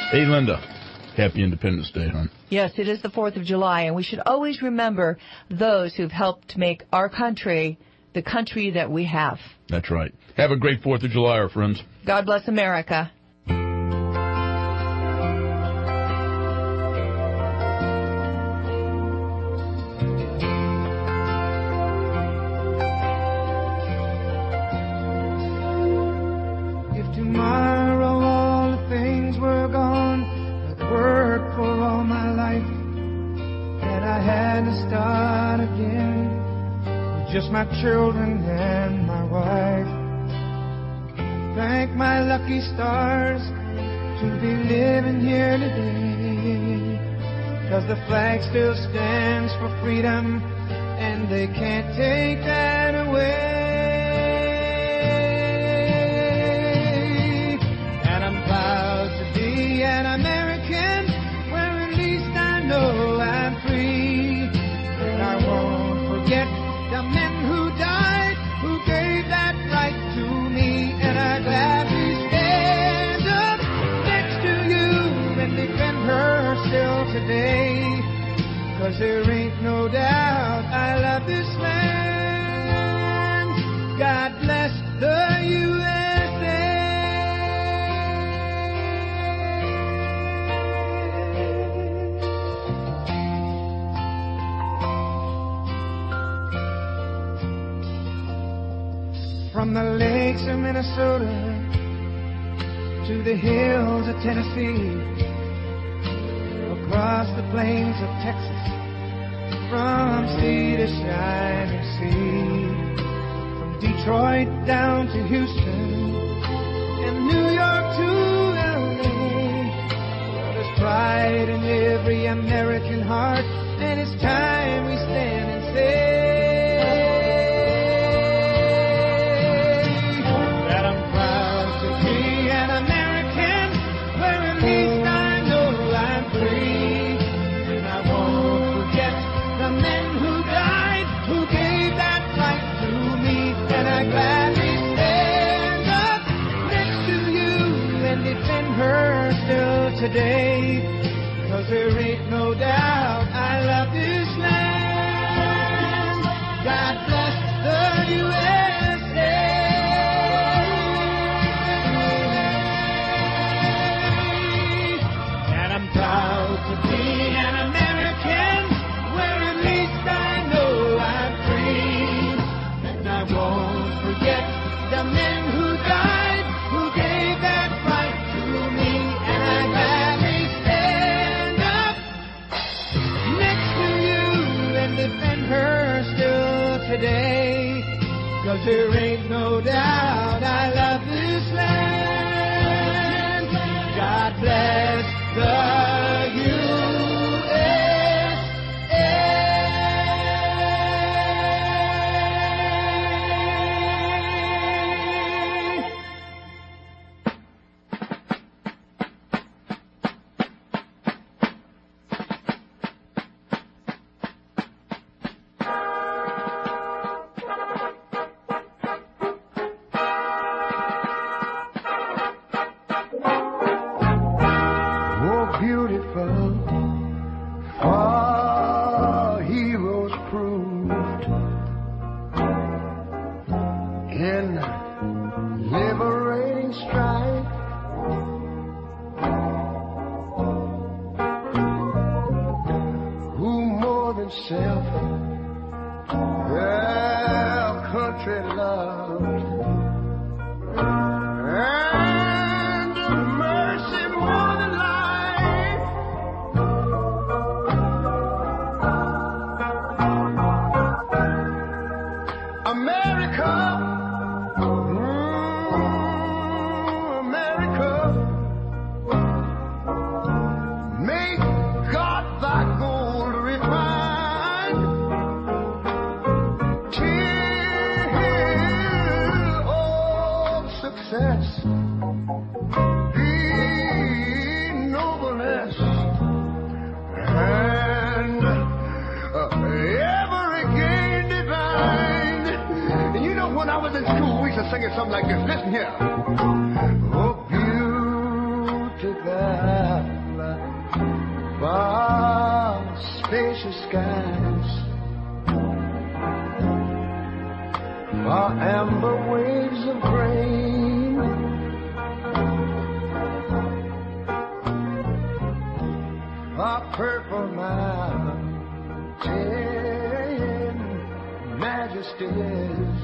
Hey, Linda. Happy Independence Day, hon. Yes, it is the 4th of July, and we should always remember those who've helped make our country the country that we have. That's right. Have a great 4th of July, our friends. God bless America. If tomorrow all the things were gone, I'd worked for all my life, and I had to start again with just my children and my wife. Thank my lucky stars to be living here today, 'cause the flag still stands for freedom, and they can't take that away. And I'm proud to be an American, where at least I know I'm free. And I won't forget the men who died, who gave that right to me. And I gladly stand up next to you and defend her still today, 'cause there ain't no doubt I love this land. God bless the USA. From the lakes of Minnesota to the hills of Tennessee, across the plains of Texas, from sea to shining sea, from Detroit down to Houston and New York to LA. Well, there's pride in every American heart, and it's time we stand and say that I'm proud to be an American, where at least I know I'm free. And I won't forget the men who died, who gave that right to me. And I gladly stand up next to you and defend her still today, 'cause there ain't no doubt I love this land. God bless the USA. And I'm proud to be an American, where at least I know I'm free. And I won't forget the men who died, who gave that right to me. And I gladly stand up next to you and defend her still today, 'cause there ain't no doubt I love this land. God bless the USA. Oh, beautiful, far heroes proved in liberating strife. Who more than self their country loved, and mercy more than life. America, America, make God thy gold refined, till all success be nobleness, and every gain divine. And you know, when I was in school, we used to sing it something like this. Listen here. Oh, beautiful. glacier skies, far amber waves of grain, far purple mountain majesties.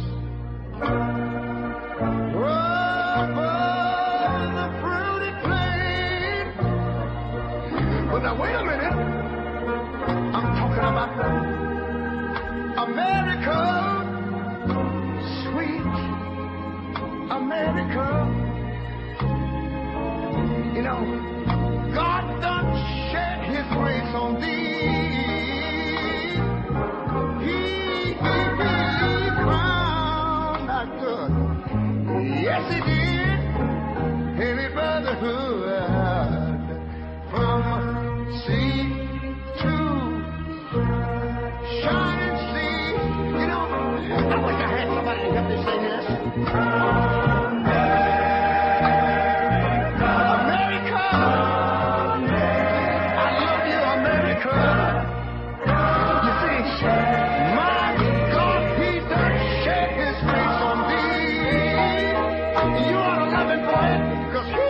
But now wait a minute, I'm talking about America, sweet America. You know, God done shed his grace on thee. He crowned our good. Yes, he did. Heavy brotherhood from sea to shining sea. You know, I wish I had somebody to help me sing this. America, I love you, America. You see, my God, he done shed his grace on thee. You ought to love him for it, because he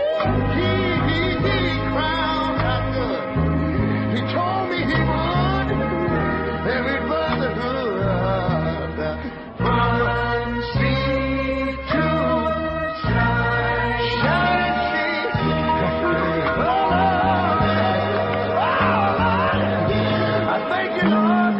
crowned our good. He told me he would. Every brotherhood from sea to shining sea. Oh, Lord, I thank you, Lord.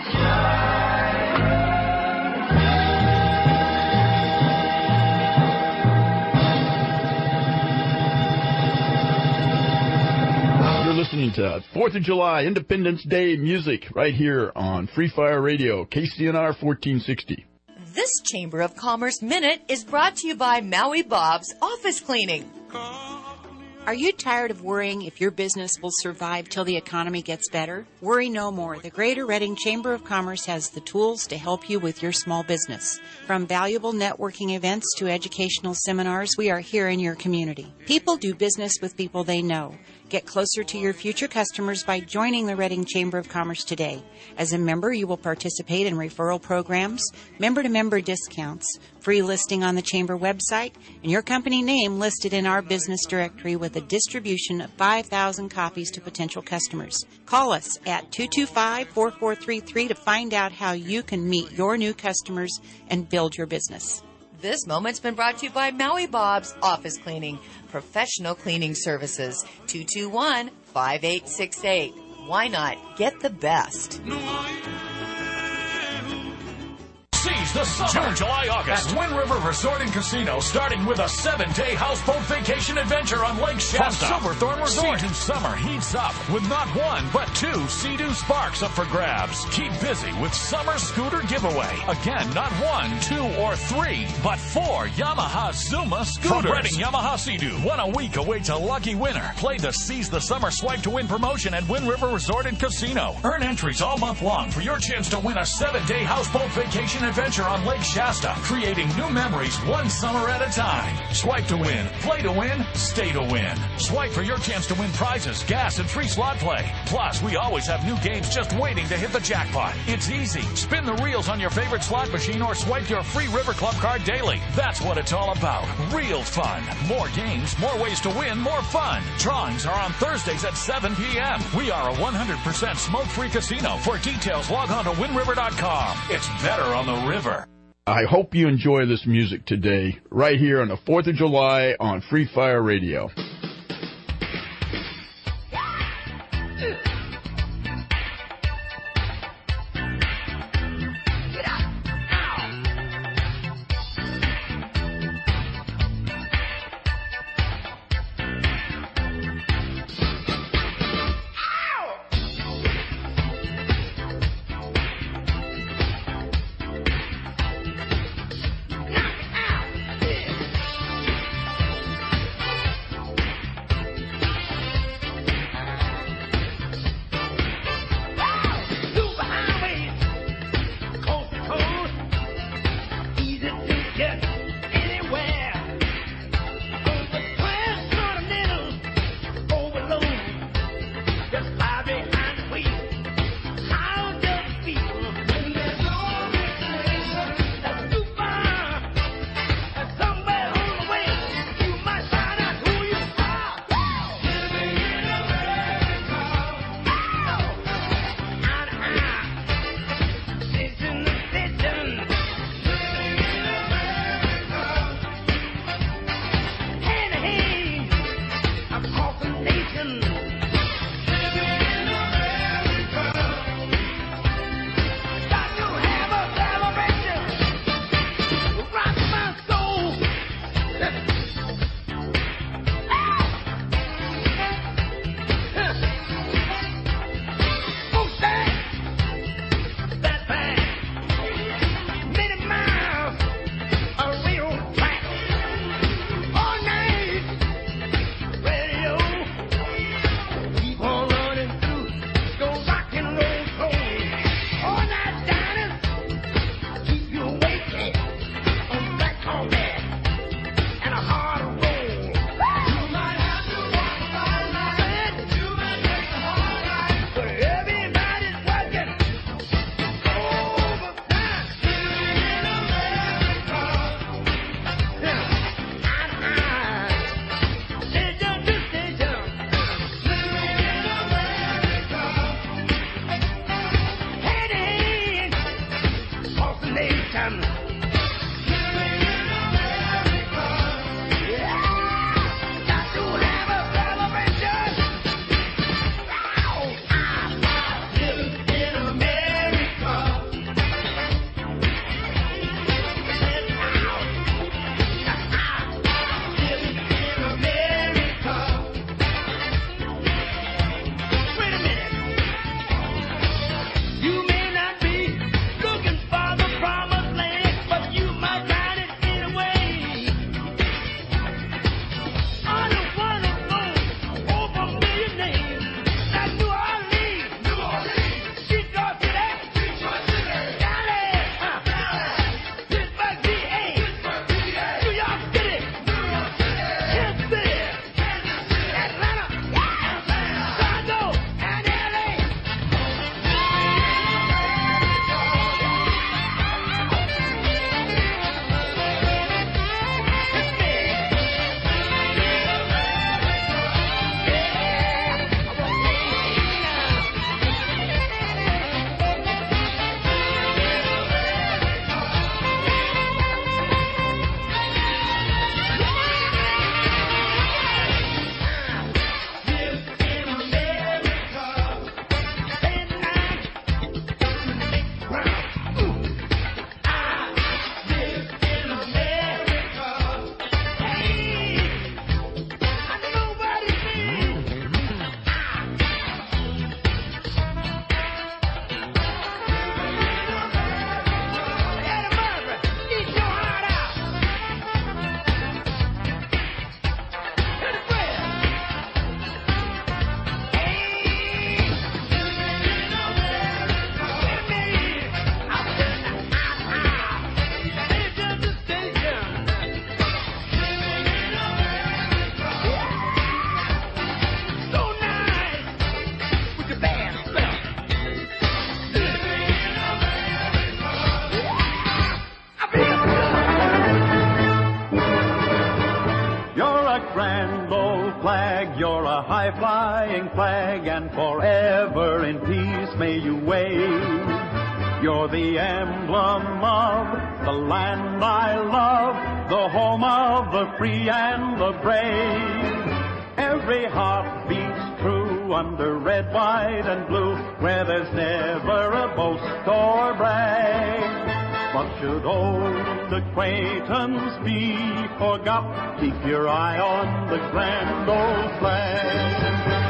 You're listening to 4th of July Independence Day music right here on Free Fire Radio, KCNR 1460. This Chamber of Commerce Minute is brought to you by Maui Bob's Office Cleaning. Are you tired of worrying if your business will survive till the economy gets better? Worry no more. The Greater Reading Chamber of Commerce has the tools to help you with your small business. From valuable networking events to educational seminars, we are here in your community. People do business with people they know. Get closer to your future customers by joining the Reading Chamber of Commerce today. As a member, you will participate in referral programs, member-to-member discounts, free listing on the Chamber website, and your company name listed in our business directory with a distribution of 5,000 copies to potential customers. Call us at 225-4433 to find out how you can meet your new customers and build your business. This moment's been brought to you by Maui Bob's Office Cleaning, professional cleaning services. 221-5868. Why not get the best? Seize the summer. June, July, August. At Wind River Resort and Casino, starting with a 7-day houseboat vacation adventure on Lake Shasta. From Silverthorne Resort. Sea-Doo summer heats up with not one, but 2 Sea-Doo Sparks up for grabs. Keep busy with summer scooter giveaway. Again, not 1, 2, or 3, but 4 Yamaha Zuma scooters. From Reading Yamaha Sea-Doo, 1 a week awaits a lucky winner. Play the Seize the Summer Swipe to Win promotion at Wind River Resort and Casino. Earn entries all month long for your chance to win a 7-day houseboat vacation adventure on Lake Shasta, creating new memories one summer at a time. Swipe to win, play to win, stay to win. Swipe for your chance to win prizes, gas, and free slot play. Plus, we always have new games just waiting to hit the jackpot. It's easy. Spin the reels on your favorite slot machine or swipe your free River Club card daily. That's what it's all about. Real fun. More games, more ways to win, more fun. Drawings are on Thursdays at 7 p.m. We are a 100% smoke-free casino. For details, log on to WindRiver.com. It's better on the river. I hope you enjoy this music today, right here on the 4th of July on Free Fire Radio. a high-flying flag, and forever in peace may you wave. You're the emblem of the land I love, the home of the free and the brave. Every heart beats true under red, white, and blue, where there's never a boast or brag. But should old acquaintance be forgot, keep your eye on the grand old flag.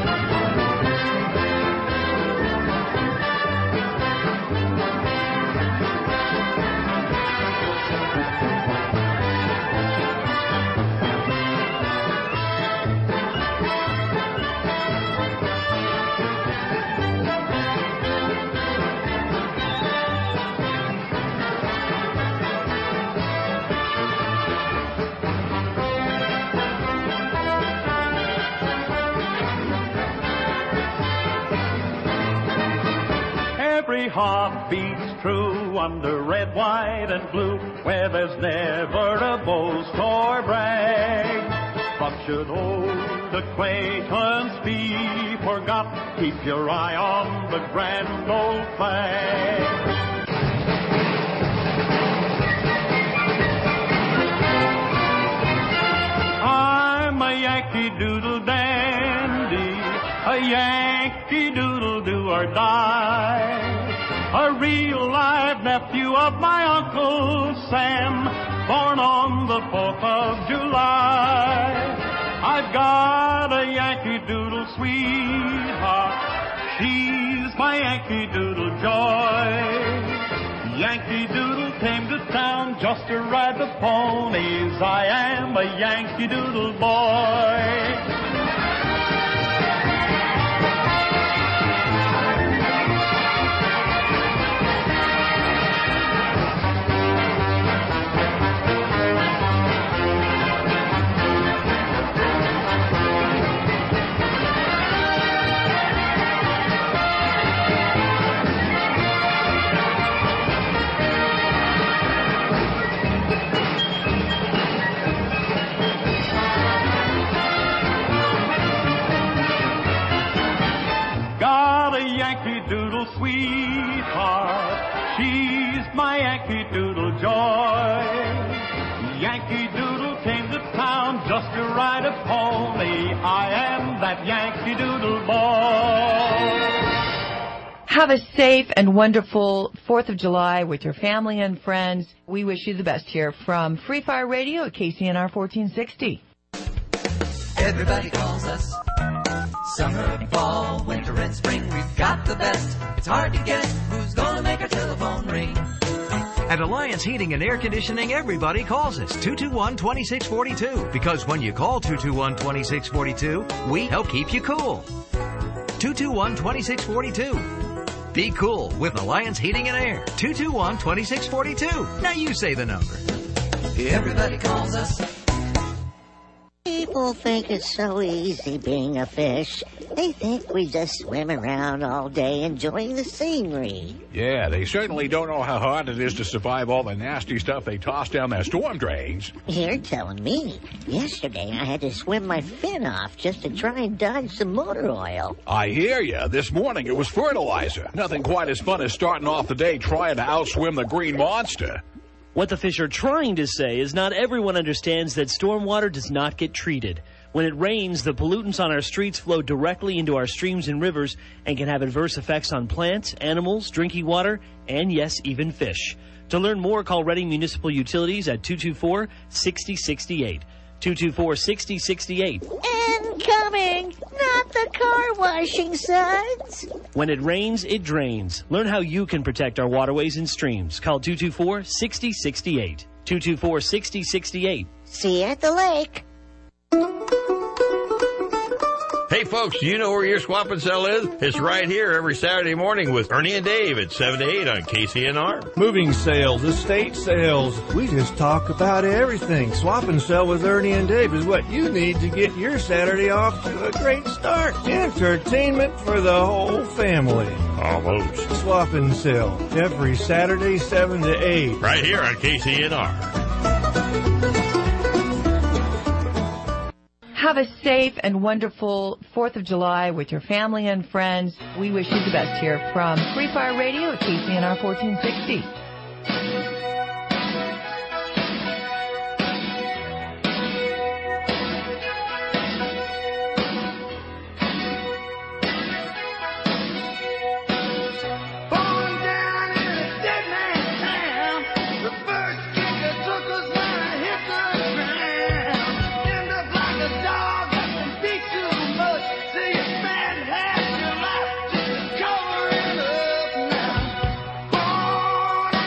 Every heart beats true under red, white, and blue, where there's never a boast or brag. But should old acquaintance be forgot, keep your eye on the grand old flag. I'm a Yankee Doodle dandy, a Yankee Doodle do or die. A real live nephew of my Uncle Sam, born on the 4th of July. I've got a Yankee Doodle sweetheart, she's my Yankee Doodle joy. Yankee Doodle came to town just to ride the ponies, I am a Yankee Doodle boy. Yankee Doodle sweetheart, she's my Yankee Doodle joy. Yankee Doodle came to town just to ride a pony, I am that Yankee Doodle boy. Have a safe and wonderful 4th of July with your family and friends. We wish you the best here from Free Fire Radio at KCNR 1460. Everybody calls us. Summer, fall, winter, and spring, we've got the best. It's hard to guess who's gonna make our telephone ring. At Alliance Heating and Air Conditioning, everybody calls us 221-2642. Because when you call 221-2642, we help keep you cool. 221-2642. Be cool with Alliance Heating and Air. 221-2642. Now you say the number. Everybody calls us. People think it's so easy being a fish. They think we just swim around all day enjoying the scenery. Yeah, they certainly don't know how hard it is to survive all the nasty stuff they toss down their storm drains. You're telling me. Yesterday I had to swim my fin off just to try and dodge some motor oil. I hear ya. This morning it was fertilizer. Nothing quite as fun as starting off the day trying to outswim the green monster. What the fish are trying to say is not everyone understands that stormwater does not get treated. When it rains, the pollutants on our streets flow directly into our streams and rivers and can have adverse effects on plants, animals, drinking water, and yes, even fish. To learn more, call Reading Municipal Utilities at 224-6068. 224-6068. Incoming! Not the car washing suds! When it rains, it drains. Learn how you can protect our waterways and streams. Call 224-6068. 224-6068. See you at the lake. Hey folks, do you know where your swap and sell is? It's right here every Saturday morning with Ernie and Dave at 7 to 8 on KCNR. Moving sales, estate sales. We just talk about everything. Swap and sell with Ernie and Dave is what you need to get your Saturday off to a great start. Entertainment for the whole family. Almost. Swap and sell every Saturday 7 to 8. Right here on KCNR. Have a safe and wonderful 4th of July with your family and friends. We wish you the best here from Free Fire Radio at KCNR 1460. Born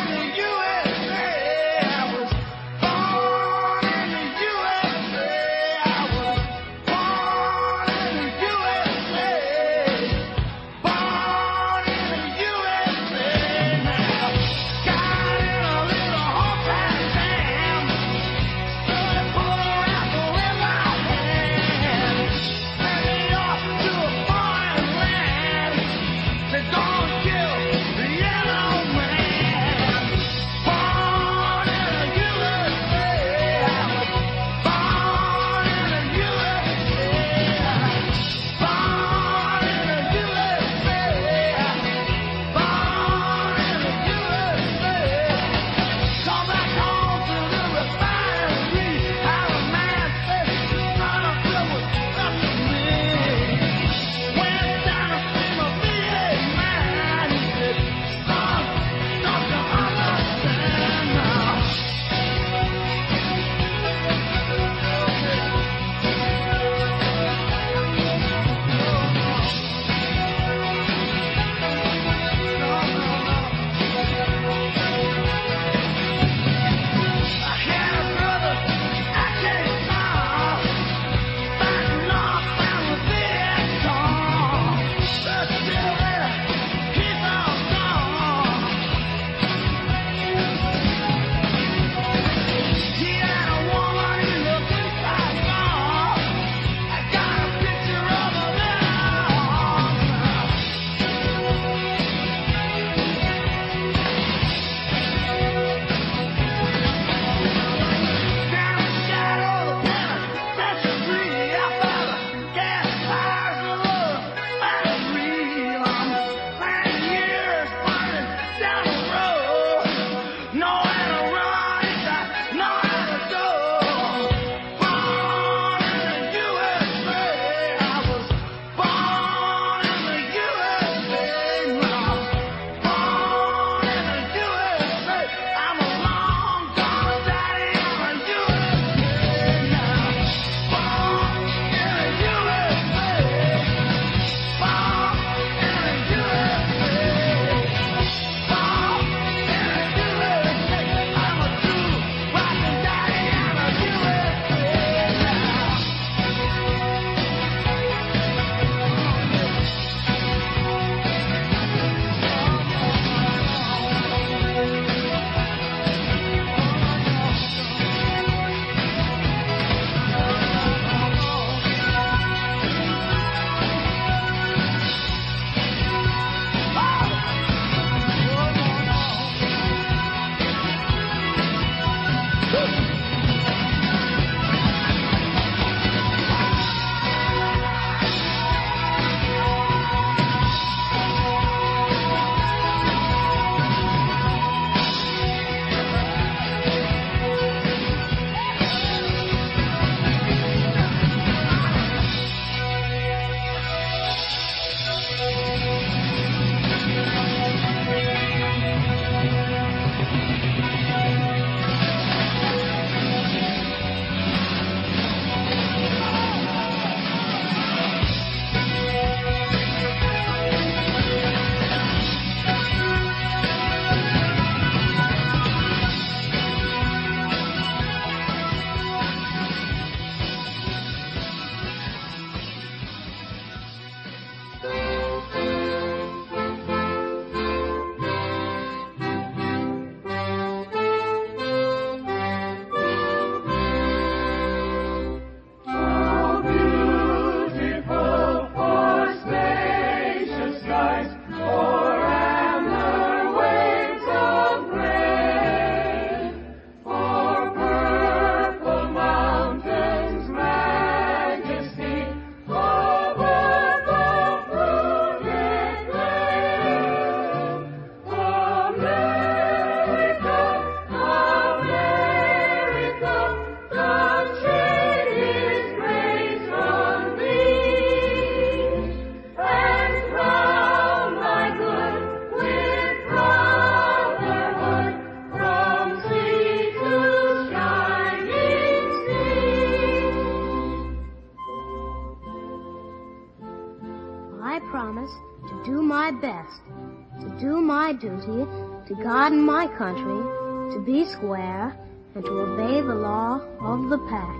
my best to do my duty, to God and my country, to be square, and to obey the law of the pack.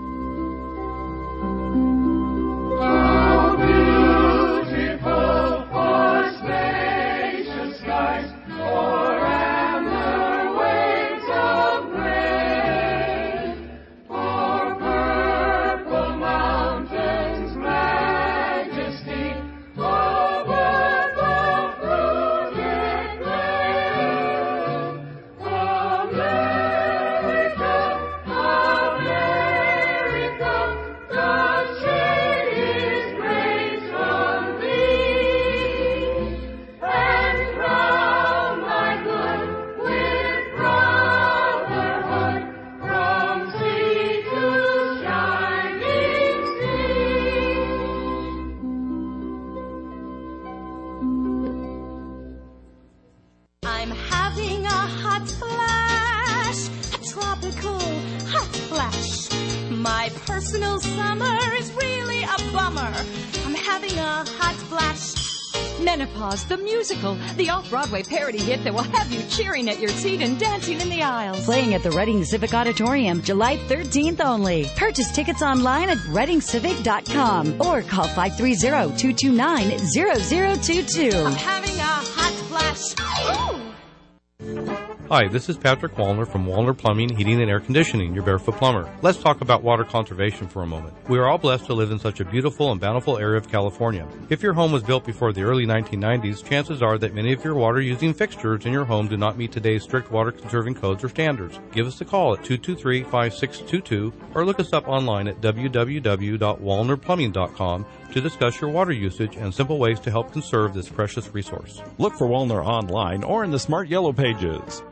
How beautiful for spacious skies, for amber waves of grain, for purple mountains' majesty, over the fruited plain. America, America, the shade is raised from thee, and crown thy good with brotherhood from sea to shining sea. I'm having a hot flash, a tropical hot flash. My personal summer is really a bummer. I'm having a hot flash. Menopause, the musical, the off-Broadway parody hit that will have you cheering at your seat and dancing in the aisles. Playing at the Reading Civic Auditorium, July 13th only. Purchase tickets online at readingcivic.com or call 530-229-0022. I'm having a hot flash. Ooh! Hi, this is Patrick Wallner from Wallner Plumbing, Heating and Air Conditioning, your Barefoot Plumber. Let's talk about water conservation for a moment. We are all blessed to live in such a beautiful and bountiful area of California. If your home was built before the early 1990s, chances are that many of your water-using fixtures in your home do not meet today's strict water-conserving codes or standards. Give us a call at 223-5622 or look us up online at www.wallnerplumbing.com to discuss your water usage and simple ways to help conserve this precious resource. Look for Wallner online or in the Smart Yellow Pages.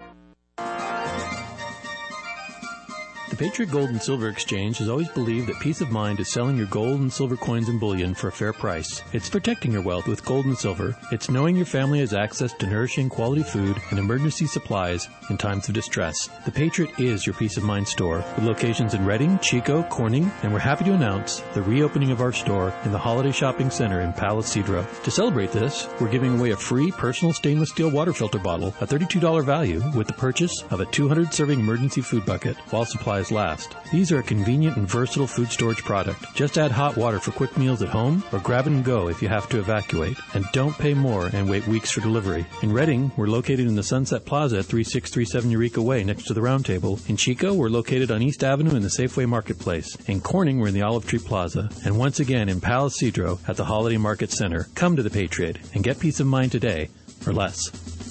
The Patriot Gold and Silver Exchange has always believed that peace of mind is selling your gold and silver coins and bullion for a fair price. It's protecting your wealth with gold and silver. It's knowing your family has access to nourishing quality food and emergency supplies in times of distress. The Patriot is your peace of mind store with locations in Reading, Chico, Corning, and we're happy to announce the reopening of our store in the Holiday Shopping Center in Palo Cedro. To celebrate this, we're giving away a free personal stainless steel water filter bottle, a $32 value, with the purchase of a 200-serving emergency food bucket while supplies last. These are a convenient and versatile food storage product. Just add hot water for quick meals at home or grab it and go if you have to evacuate. And don't pay more and wait weeks for delivery. In Reading, we're located in the Sunset Plaza at 3637 Eureka Way next to the Round Table. In Chico, we're located on East Avenue in the Safeway Marketplace. In Corning, we're in the Olive Tree Plaza. And once again in Palo Cedro at the Holiday Market Center. Come to the Patriot and get peace of mind today or less.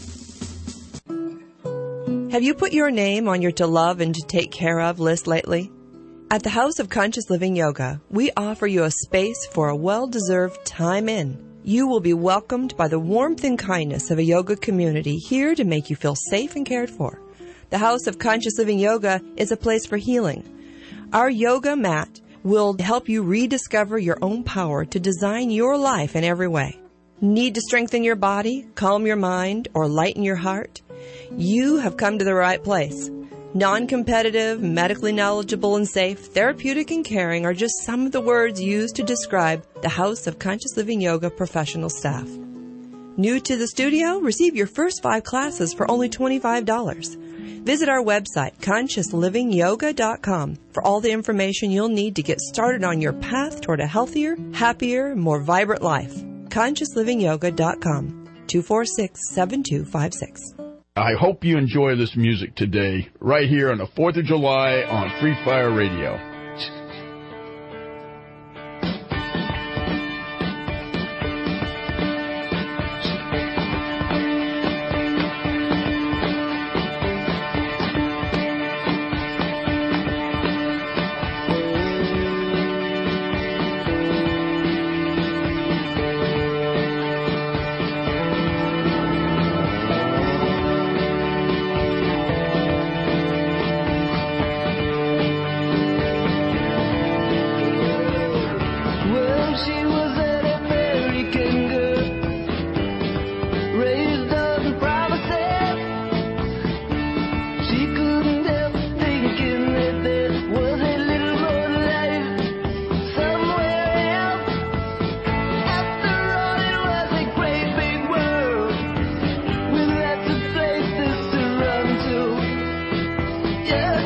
Have you put your name on your to love and to take care of list lately? At the House of Conscious Living Yoga, we offer you a space for a well-deserved time in. You will be welcomed by the warmth and kindness of a yoga community here to make you feel safe and cared for. The House of Conscious Living Yoga is a place for healing. Our yoga mat will help you rediscover your own power to design your life in every way. Need to strengthen your body, calm your mind, or lighten your heart? You have come to the right place. Non-competitive, medically knowledgeable and safe, therapeutic and caring are just some of the words used to describe the House of Conscious Living Yoga professional staff. New to the studio? Receive your first 5 classes for only $25. Visit our website, consciouslyingyoga.com, for all the information you'll need to get started on your path toward a healthier, happier, more vibrant life. consciouslyingyoga.com, 246-7256. I hope you enjoy this music today, right here on the 4th of July on Free Fire Radio.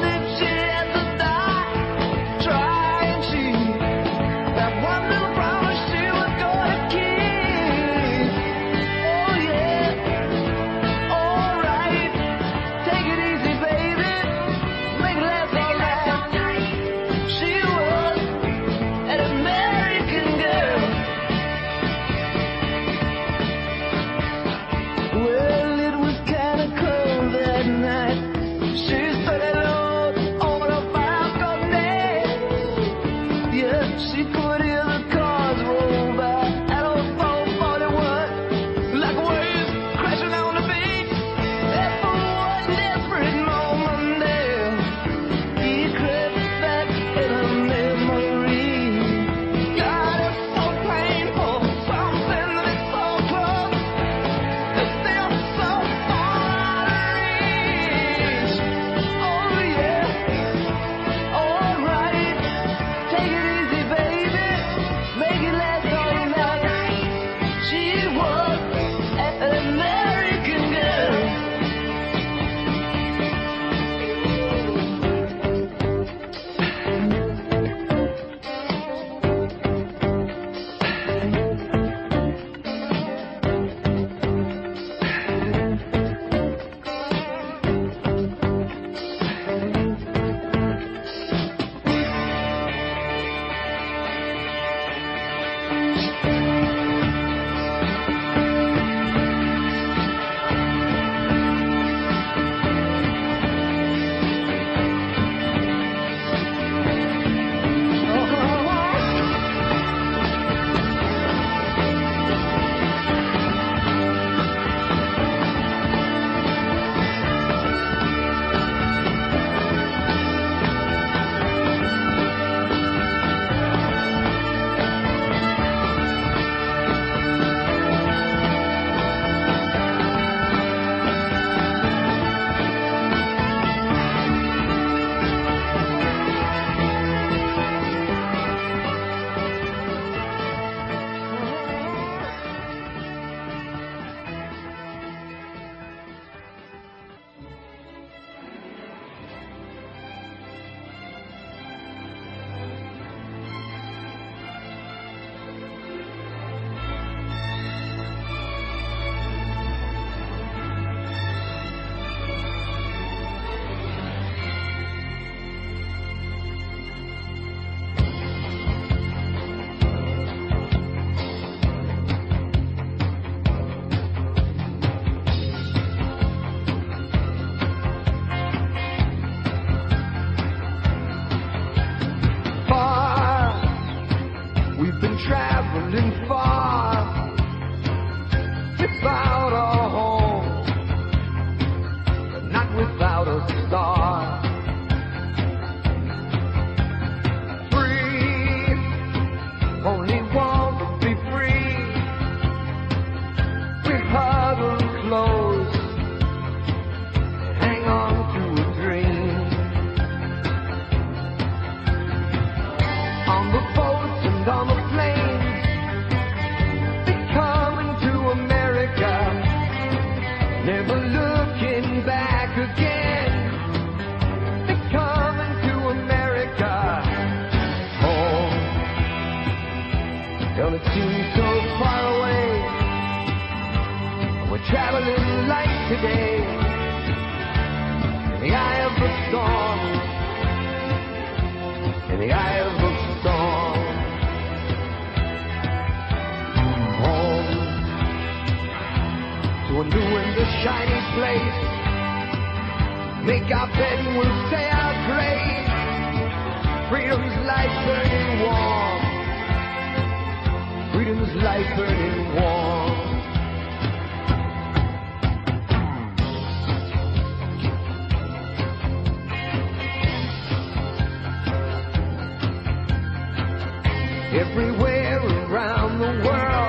Everywhere around the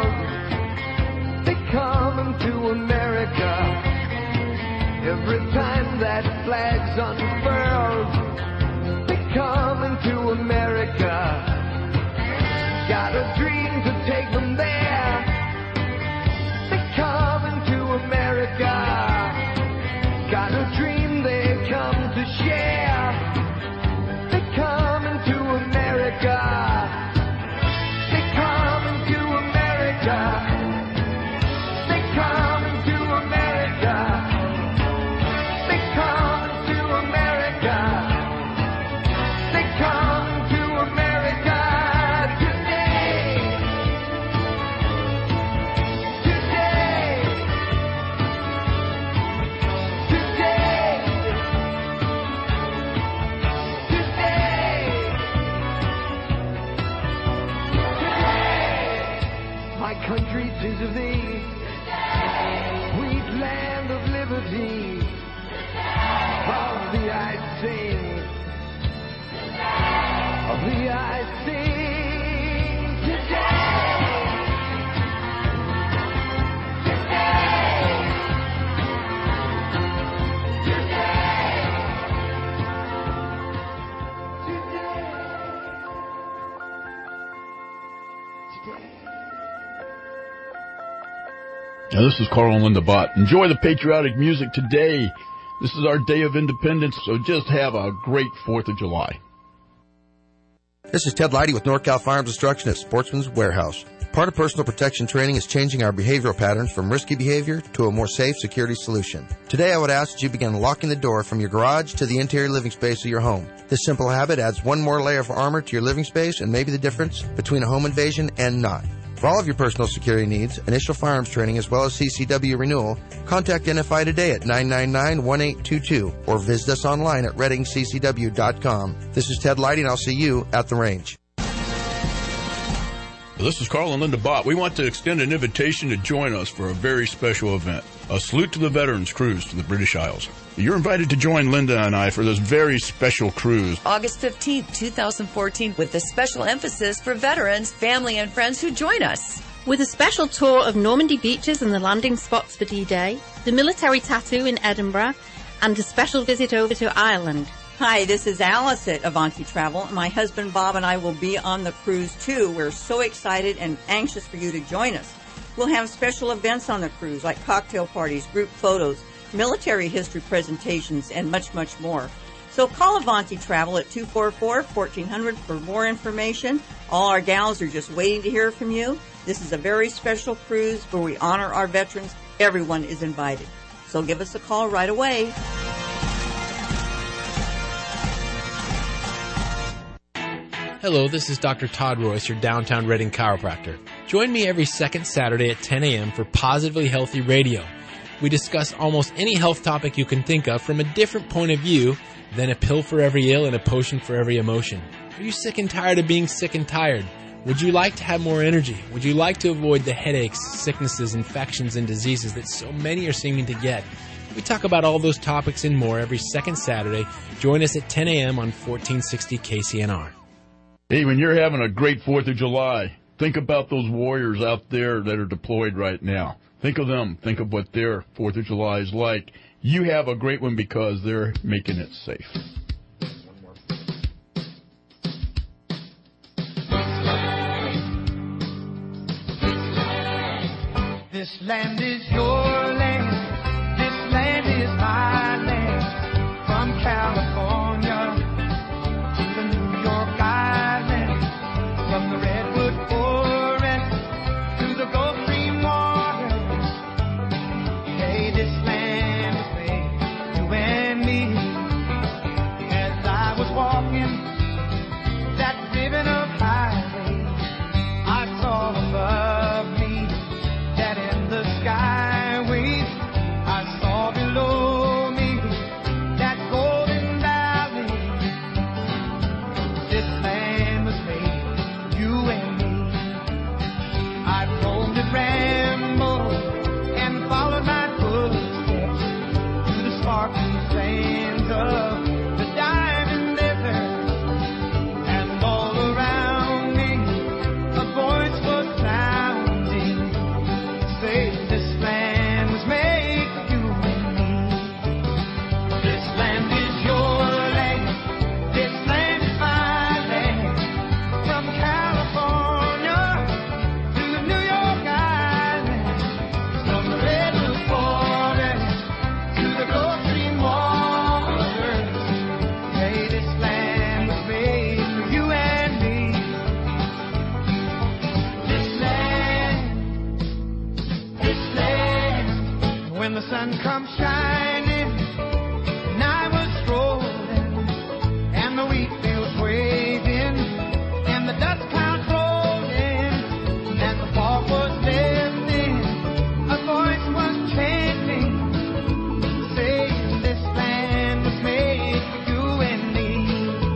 world, they come to America. Every time that flag's unfurled, they come to America. Got a dream to take them there. They come to America. Got a dream they come to share. mercies of thee. Sweet land of liberty, of thee I sing. Of thee I sing today. Now, this is Carl and Linda Bott. Enjoy the patriotic music today. This is our Day of Independence, so just have a great 4th of July. This is Ted Leidy with NorCal Firearms Instruction at Sportsman's Warehouse. Part of personal protection training is changing our behavioral patterns from risky behavior to a more safe security solution. Today I would ask that you begin locking the door from your garage to the interior living space of your home. This simple habit adds one more layer of armor to your living space and may be the difference between a home invasion and not. For all of your personal security needs, initial firearms training, as well as CCW renewal, contact NFI today at 999-1822 or visit us online at reddingccw.com. This is Ted Leidy, and I'll see you at the range. This is Carl and Linda Bott. We want to extend an invitation to join us for a very special event, a Salute to the Veterans cruise to the British Isles. You're invited to join Linda and I for this very special cruise. August 15th, 2014, with a special emphasis for veterans, family, and friends who join us. With a special tour of Normandy beaches and the landing spots for D-Day, the military tattoo in Edinburgh, and a special visit over to Ireland. Hi, this is Alice at Avanti Travel. My husband Bob and I will be on the cruise too. We're so excited and anxious for you to join us. We'll have special events on the cruise like cocktail parties, group photos, military history presentations, and much, much more. So call Avanti Travel at 244-1400 for more information. All our gals are just waiting to hear from you. This is a very special cruise where we honor our veterans. Everyone is invited. So give us a call right away. Hello, this is Dr. Todd Royce, your downtown Reading chiropractor. Join me every second Saturday at 10 a.m. for Positively Healthy Radio. We discuss almost any health topic you can think of from a different point of view than a pill for every ill and a potion for every emotion. Are you sick and tired of being sick and tired? Would you like to have more energy? Would you like to avoid the headaches, sicknesses, infections, and diseases that so many are seeming to get? We talk about all those topics and more every second Saturday. Join us at 10 a.m. on 1460 KCNR. Hey, when you're having a great 4th of July, think about those warriors out there that are deployed right now. Think of them. Think of what their 4th of July is like. You have a great one because they're making it safe. This land is your land. This land is my land. From California to the New York Island, from the Redwood Forest to the Gulf Stream waters. Hey, this land is made, you and me. As I was walking that ribbon of highway, I saw above me that in the skyways I saw below me that golden valley. This land was made for you and me. I roamed and rambled and followed my footsteps to the sparkling sands of the Diamond Desert, and all around me a voice was sounding, saying this land was made for you and me. This land is your land. This land is my land. From California to the New York Island, from the Redwood Forest to the Gulf Stream waters. Hey, this land was made for you and me. This land, when the sun comes shining, and I was strolling, and the wheat fields waving, and the dust clouds rolling, and the fog was lifting, a voice was chanting, saying this land was made for you and me.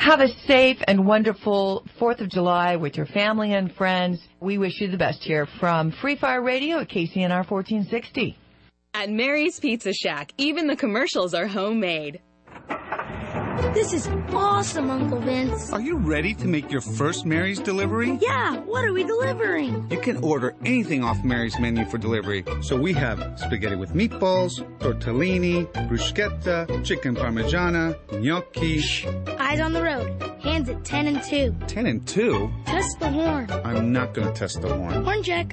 Have a safe and wonderful 4th of July with your family and friends. We wish you the best here from Free Fire Radio at KCNR 1460. At Mary's Pizza Shack, even the commercials are homemade. This is awesome, Uncle Vince. Are you ready to make your first Mary's delivery? Yeah, what are we delivering? You can order anything off Mary's menu for delivery. So we have spaghetti with meatballs, tortellini, bruschetta, chicken parmigiana, gnocchi. Shh. Eyes on the road. Hands at 10 and 2. 10 and 2? Test the horn. I'm not going to test the horn. Horn check.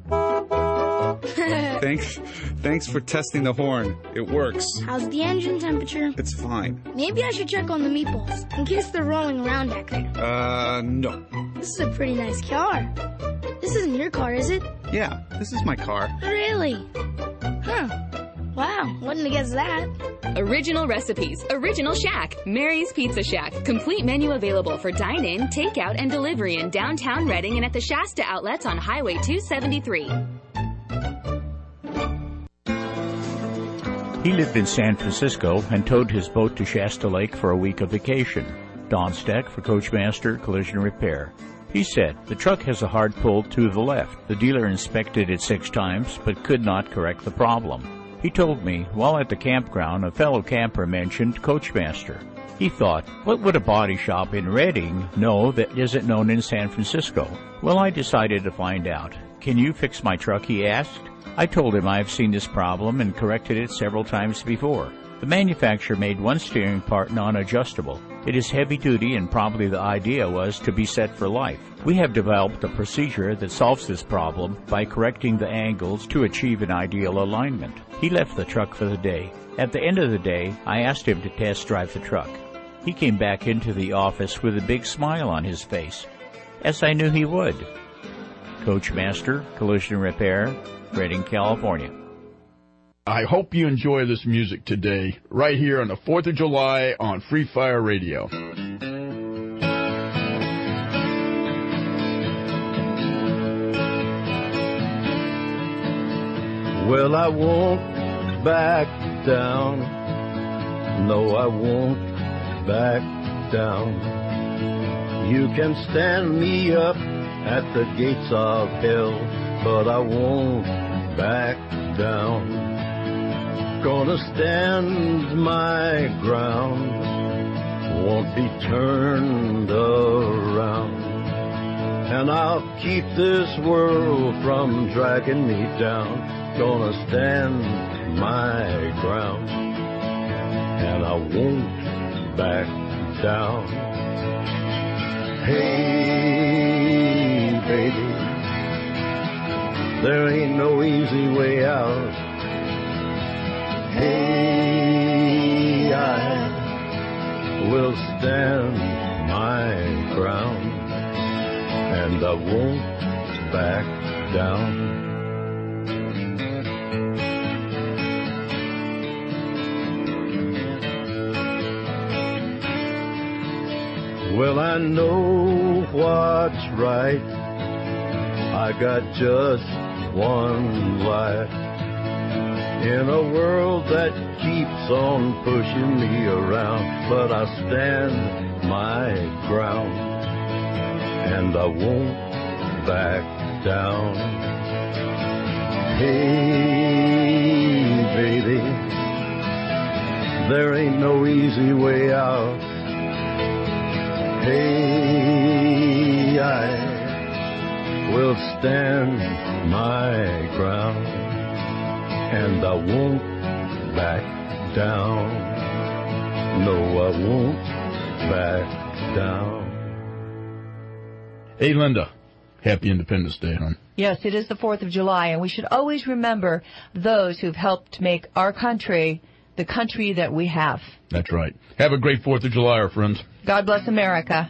Thanks for testing the horn. It works. How's the engine temperature? It's fine. Maybe I should check on the meatballs in case they're rolling around back there. No. This is a pretty nice car. This isn't your car, is it? Yeah, this is my car. Really? Huh. Wow, wouldn't have guessed that. Original recipes, original Shack, Mary's Pizza Shack. Complete menu available for dine-in, takeout, and delivery in downtown Reading and at the Shasta outlets on Highway 273. He lived in San Francisco and towed his boat to Shasta Lake for a week of vacation. Don Steck for Coachmaster Collision Repair. He said, the truck has a hard pull to the left. The dealer inspected it 6 times, but could not correct the problem. He told me, while at the campground, a fellow camper mentioned Coachmaster. He thought, what would a body shop in Reading know that isn't known in San Francisco? Well, I decided to find out. Can you fix my truck, he asked. I told him I've seen this problem and corrected it several times before. The manufacturer made one steering part non-adjustable. It is heavy-duty and probably the idea was to be set for life. We have developed a procedure that solves this problem by correcting the angles to achieve an ideal alignment. He left the truck for the day. At the end of the day, I asked him to test drive the truck. He came back into the office with a big smile on his face, as I knew he would. Coachmaster Collision Repair, Redding, California. I hope you enjoy this music today, right here on the 4th of July on Free Fire Radio. Well, I won't back down. No, I won't back down. You can stand me up at the gates of hell, but I won't back down. Gonna stand my ground, won't be turned around. And I'll keep this world from dragging me down. Gonna stand my ground, and I won't back down. Hey, baby, there ain't no easy way out. Hey, I will stand my ground, and I won't back down. Well, I know what's right. I got just one life in a world that keeps on pushing me around, but I stand my ground, and I won't back down. Hey, baby, there ain't no easy way out. Hey, I will stand my ground, and I won't back down. No, I won't back down. Hey, Linda. Happy Independence Day, hon. Yes, it is the 4th of July, and we should always remember those who've helped make our country the country that we have. That's right. Have a great 4th of July, our friends. God bless America.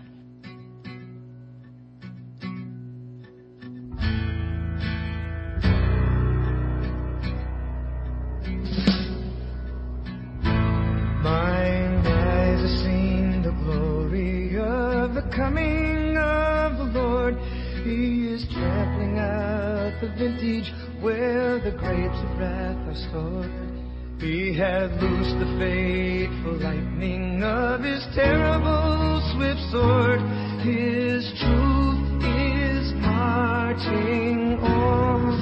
Mine eyes have seen the glory of the coming of the Lord. He is trampling out the vintage where the grapes of wrath are stored. He had loosed the fateful lightning of his terrible swift sword. His truth is marching on.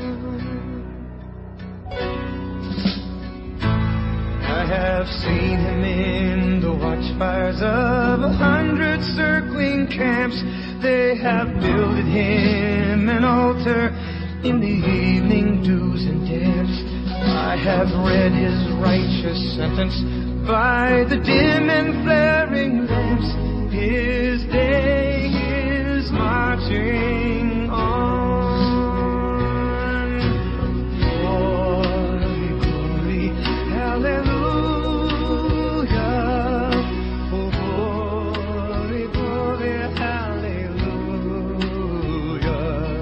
I have seen him in the watchfires of 100 circling camps. They have builded him an altar in the evening dews and damps. I have read his righteous sentence by the dim and flaring lamps. His day is marching on. Glory, glory, hallelujah. Oh, glory, glory, hallelujah.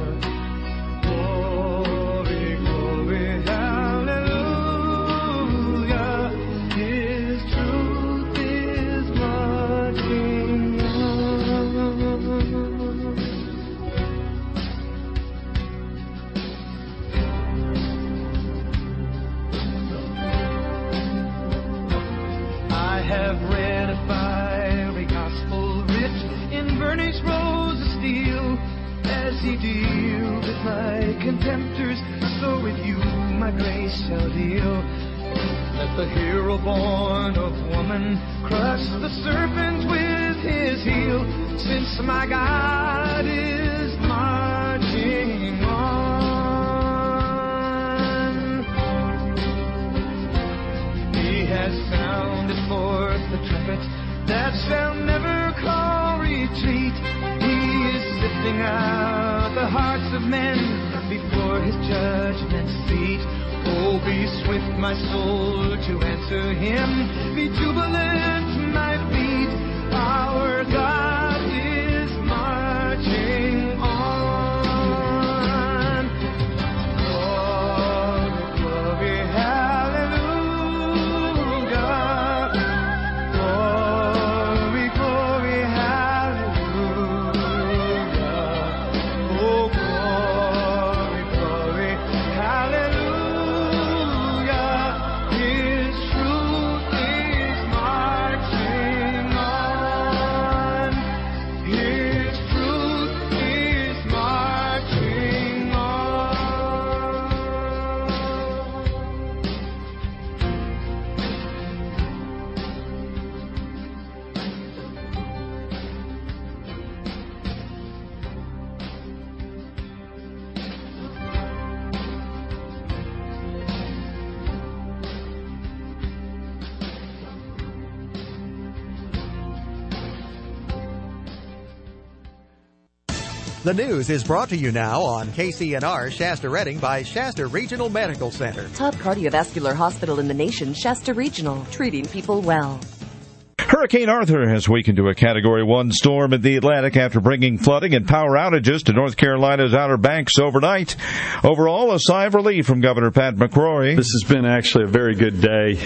Glory, glory, hallelujah. His truth is marching on. I have read a fiery gospel writ in burnished rows of steel. As he deal with my contemptors, so with you my grace shall deal. Let the hero born of woman crush the serpent with his heel, since my God is marching on. He has sounded forth the trumpet that shall never call retreat. He is sifting out the hearts of men before his judgment seat. Oh, be swift, my soul, to answer him. Be jubilant, my feet. Our God is marching on. Glory, glory, hallelujah. Glory, glory, hallelujah. Oh, glory, glory, hallelujah. His truth is marching on. His truth is marching on. The news is brought to you now on KCNR Shasta Redding by Shasta Regional Medical Center. Top cardiovascular hospital in the nation, Shasta Regional, treating people well. Hurricane Arthur has weakened to a Category 1 storm in the Atlantic after bringing flooding and power outages to North Carolina's Outer Banks overnight. Overall, a sigh of relief from Governor Pat McCrory. This has been actually a very good day.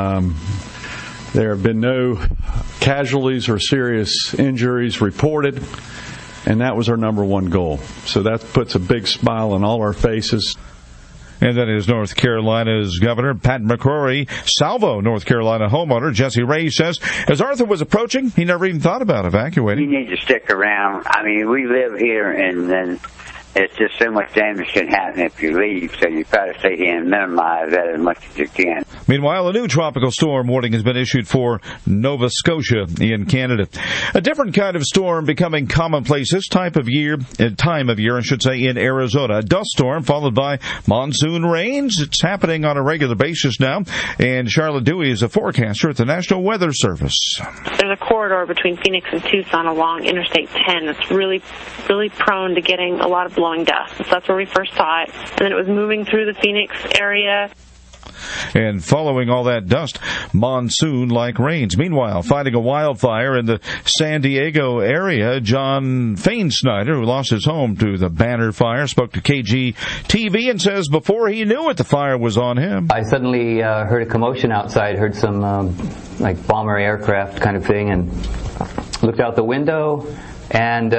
There have been no casualties or serious injuries reported, and that was our number one goal. So that puts a big smile on all our faces. And that is North Carolina's Governor Pat McCrory. Salvo, North Carolina homeowner Jesse Ray says, as Arthur was approaching, he never even thought about evacuating. You need to stick around. I mean, we live here, and then it's just so much damage can happen if you leave, so you try to stay here and minimize that as much as you can. Meanwhile, a new tropical storm warning has been issued for Nova Scotia in Canada. A different kind of storm becoming commonplace this time of year, in Arizona. A dust storm followed by monsoon rains. It's happening on a regular basis now. And Charlotte Dewey is a forecaster at the National Weather Service. There's a corridor between Phoenix and Tucson along Interstate 10 that's really prone to getting a lot of blowing dust. So that's where we first saw it. And then it was moving through the Phoenix area. And following all that dust, monsoon-like rains. Meanwhile, fighting a wildfire in the San Diego area, Fane Snyder, who lost his home to the Banner Fire, spoke to KGTV and says before he knew it, the fire was on him. I suddenly heard a commotion outside, heard some like bomber aircraft kind of thing, and looked out the window, and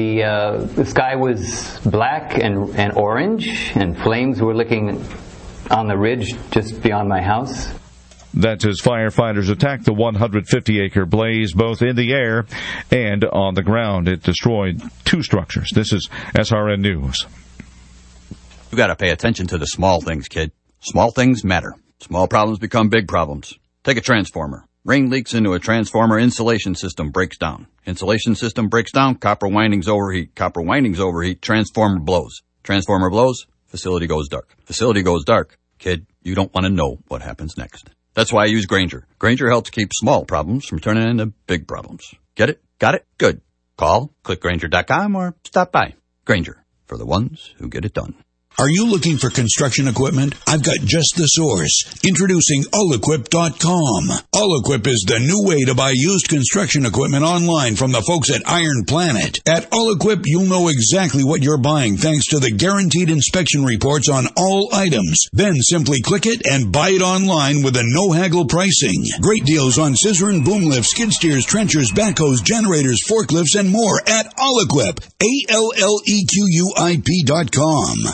the sky was black and orange, and flames were licking on the ridge just beyond my house. That's as firefighters attacked the 150-acre blaze both in the air and on the ground. It destroyed 2 structures. This is SRN News. You got to pay attention to the small things, kid. Small things matter. Small problems become big problems. Take a transformer. Rain leaks into a transformer, insulation system breaks down. Insulation system breaks down, copper windings overheat. Copper windings overheat, transformer blows. Transformer blows, facility goes dark. Facility goes dark. Kid, you don't want to know what happens next. That's why I use Grainger. Grainger helps keep small problems from turning into big problems. Get it? Got it? Good. Call, click Grainger.com, or stop by. Grainger, for the ones who get it done. Are you looking for construction equipment? I've got just the source. Introducing Allequip.com. Allequip is the new way to buy used construction equipment online from the folks at Iron Planet. At Allequip, you'll know exactly what you're buying thanks to the guaranteed inspection reports on all items. Then simply click it and buy it online with a no-haggle pricing. Great deals on scissor and boom lifts, skid steers, trenchers, backhoes, generators, forklifts, and more at Allequip. ALLEQUIP.com.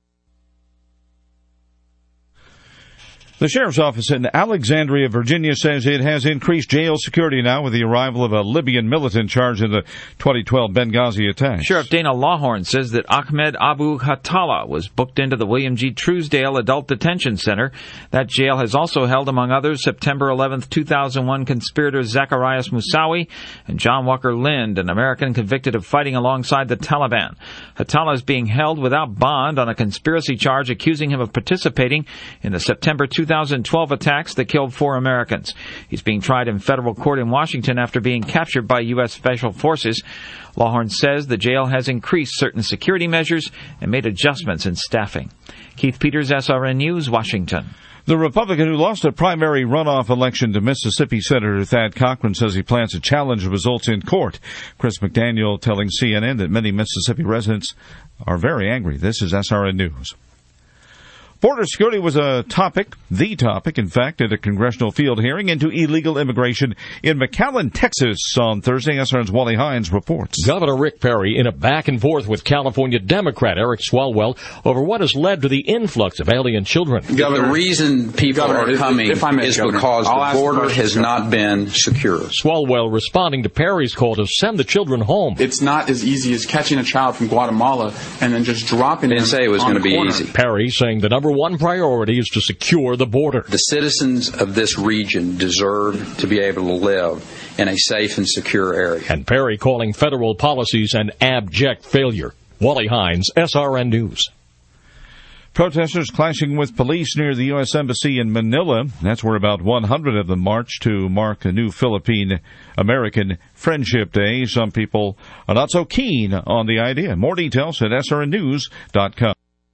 The sheriff's office in Alexandria, Virginia, says it has increased jail security now with the arrival of a Libyan militant charged in the 2012 Benghazi attack. Sheriff Dana Lawhorn says that Ahmed Abu Khattala was booked into the William G. Truesdale Adult Detention Center. That jail has also held, among others, September 11th, 2001 conspirators Zacharias Moussaoui and John Walker Lind, an American convicted of fighting alongside the Taliban. Khattala is being held without bond on a conspiracy charge accusing him of participating in the September 2012 attacks that killed 4 Americans. He's being tried in federal court in Washington after being captured by U.S. Special Forces. Lawhorn says the jail has increased certain security measures and made adjustments in staffing. Keith Peters, SRN News, Washington. The Republican who lost a primary runoff election to Mississippi Senator Thad Cochran says he plans to challenge the results in court. Chris McDaniel telling CNN that many Mississippi residents are very angry. This is SRN News. Border security was the topic, in fact, at a congressional field hearing into illegal immigration in McAllen, Texas on Thursday. SRN's Wally Hines reports. Governor Rick Perry in a back and forth with California Democrat Eric Swalwell over what has led to the influx of alien children. Governor, the reason people are coming is because the border has not been secure. Swalwell responding to Perry's call to send the children home. It's not as easy as catching a child from Guatemala and then just dropping them. Didn't say it was going to be easy. Perry saying the number one priority is to secure the border. The citizens of this region deserve to be able to live in a safe and secure area. And Perry calling federal policies an abject failure. Wally Hines, SRN News. Protesters clashing with police near the U.S. Embassy in Manila. That's where about 100 of them marched to mark a new Philippine-American Friendship Day. Some people are not so keen on the idea. More details at srnnews.com.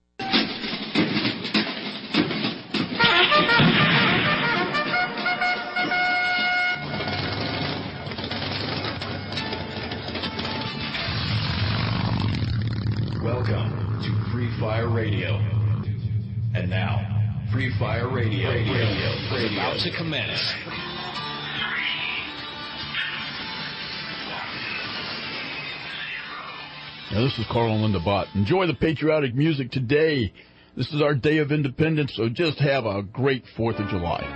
Welcome to Free Fire Radio. And now, Free Fire Radio is about to commence. Now, this is Carl and Linda Bott. Enjoy the patriotic music today. This is our Day of Independence, so just have a great 4th of July.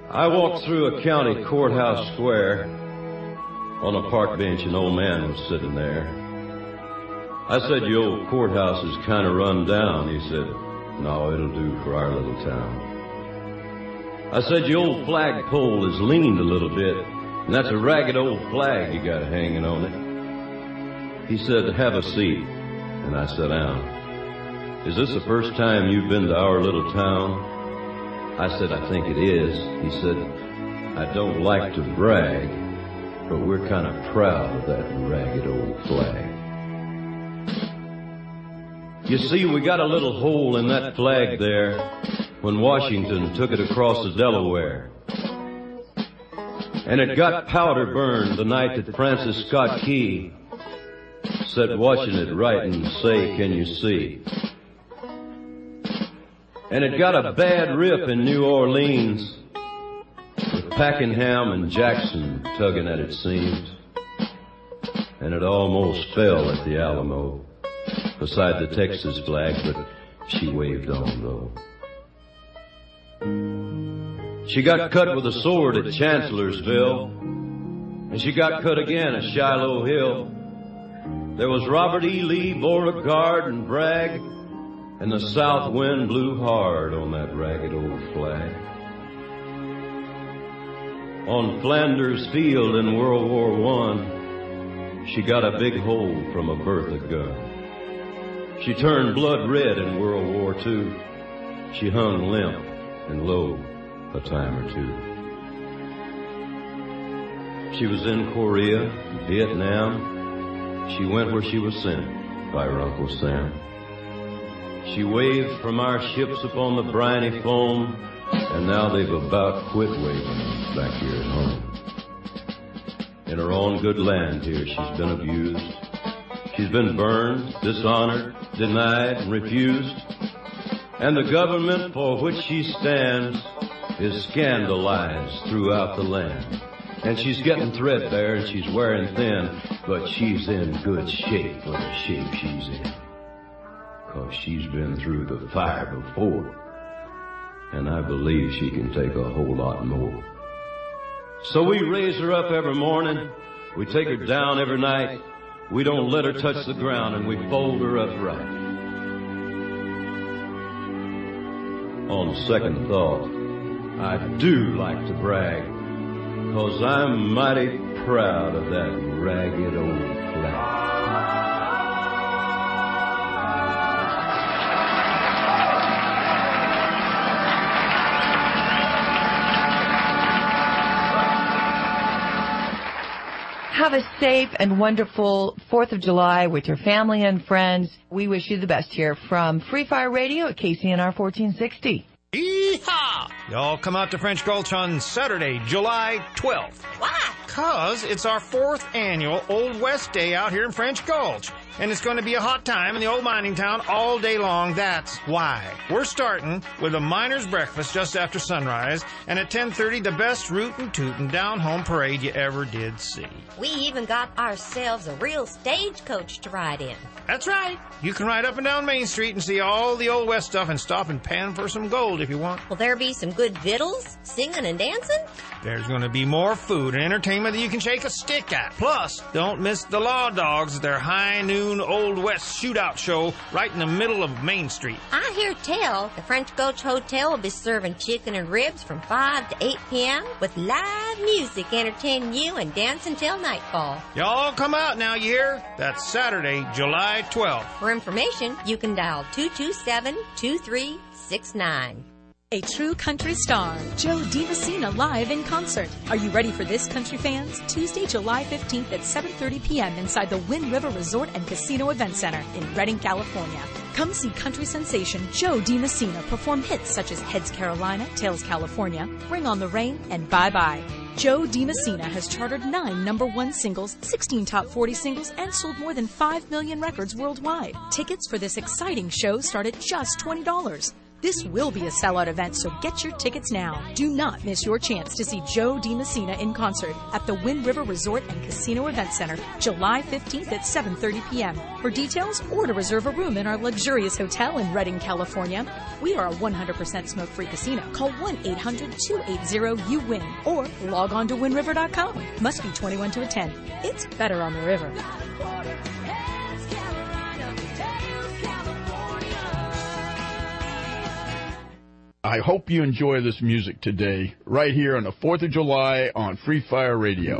I walked through a county courthouse square. On a park bench, an old man was sitting there. I said, "Your old courthouse is kind of run down." He said, "No, it'll do for our little town." I said, "Your old flagpole is leaned a little bit, and that's a ragged old flag you got hanging on it." He said, "Have a seat." And I sat down. "Is this the first time you've been to our little town?" I said, "I think it is." He said, "I don't like to brag, but we're kind of proud of that ragged old flag. You see, we got a little hole in that flag there when Washington took it across the Delaware. And it got powder burned the night that Francis Scott Key sat watching it write and say, 'Can you see?' And it got a bad rip in New Orleans with Pakenham and Jackson tugging at its seams. And it almost fell at the Alamo beside the Texas flag, but she waved on, though. She got cut with a sword at Chancellorsville, and she got cut again at Shiloh Hill. There was Robert E. Lee, Beauregard, and Bragg, and the south wind blew hard on that ragged old flag. On Flanders Field in World War I, she got a big hole from a Bertha gun. She turned blood red in World War II. She hung limp and low a time or two. She was in Korea, Vietnam. She went where she was sent by her Uncle Sam. She waved from our ships upon the briny foam, and now they've about quit waving back here at home. In her own good land here, she's been abused. She's been burned, dishonored, denied, and refused. And the government for which she stands is scandalized throughout the land. And she's getting threadbare and she's wearing thin, but she's in good shape for the shape she's in. 'Cause she's been through the fire before. And I believe she can take a whole lot more. So we raise her up every morning. We take her down every night. We don't let her touch the ground, and we fold her upright. On second thought, I do like to brag, 'cause I'm mighty proud of that ragged old flag. Have a safe and wonderful 4th of July with your family and friends. We wish you the best here from Free Fire Radio at KCNR 1460. Yeehaw! Y'all come out to French Gulch on Saturday, July 12th. Why? 'Cause it's our 4th annual Old West Day out here in French Gulch. And it's going to be a hot time in the old mining town all day long. That's why. We're starting with a miner's breakfast just after sunrise, and at 10:30, the best rootin' tootin' down-home parade you ever did see. We even got ourselves a real stagecoach to ride in. That's right. You can ride up and down Main Street and see all the Old West stuff and stop and pan for some gold if you want. Will there be some good victuals, singing and dancing? There's going to be more food and entertainment that you can shake a stick at. Plus, don't miss the Law Dogs at their high noon Old West shootout show right in the middle of Main Street. I hear tell the French Gulch Hotel will be serving chicken and ribs from 5 to 8 p.m. with live music entertaining you and dancing till nightfall. Y'all come out now, you hear? That's Saturday, July 12th. For information, you can dial 227-2369. A true country star, Joe DiMessina live in concert. Are you ready for this, country fans? Tuesday, July 15th at 7:30 p.m. inside the Wind River Resort and Casino Event Center in Redding, California. Come see country sensation Joe DiMessina perform hits such as Heads Carolina, Tails California, Bring on the Rain, and Bye Bye. Joe DiMessina has charted 9 #1 singles, 16 top 40 singles, and sold more than 5 million records worldwide. Tickets for this exciting show start at just $20. This will be a sellout event, so get your tickets now. Do not miss your chance to see Joe DiMessina in concert at the Wind River Resort and Casino Event Center, July 15th at 7:30 p.m. For details or to reserve a room in our luxurious hotel in Redding, California, we are a 100% smoke-free casino. Call 1-800-280-YOU-WIN or log on to windriver.com. Must be 21 to attend. It's better on the river. I hope you enjoy this music today, right here on the 4th of July on Free Fire Radio.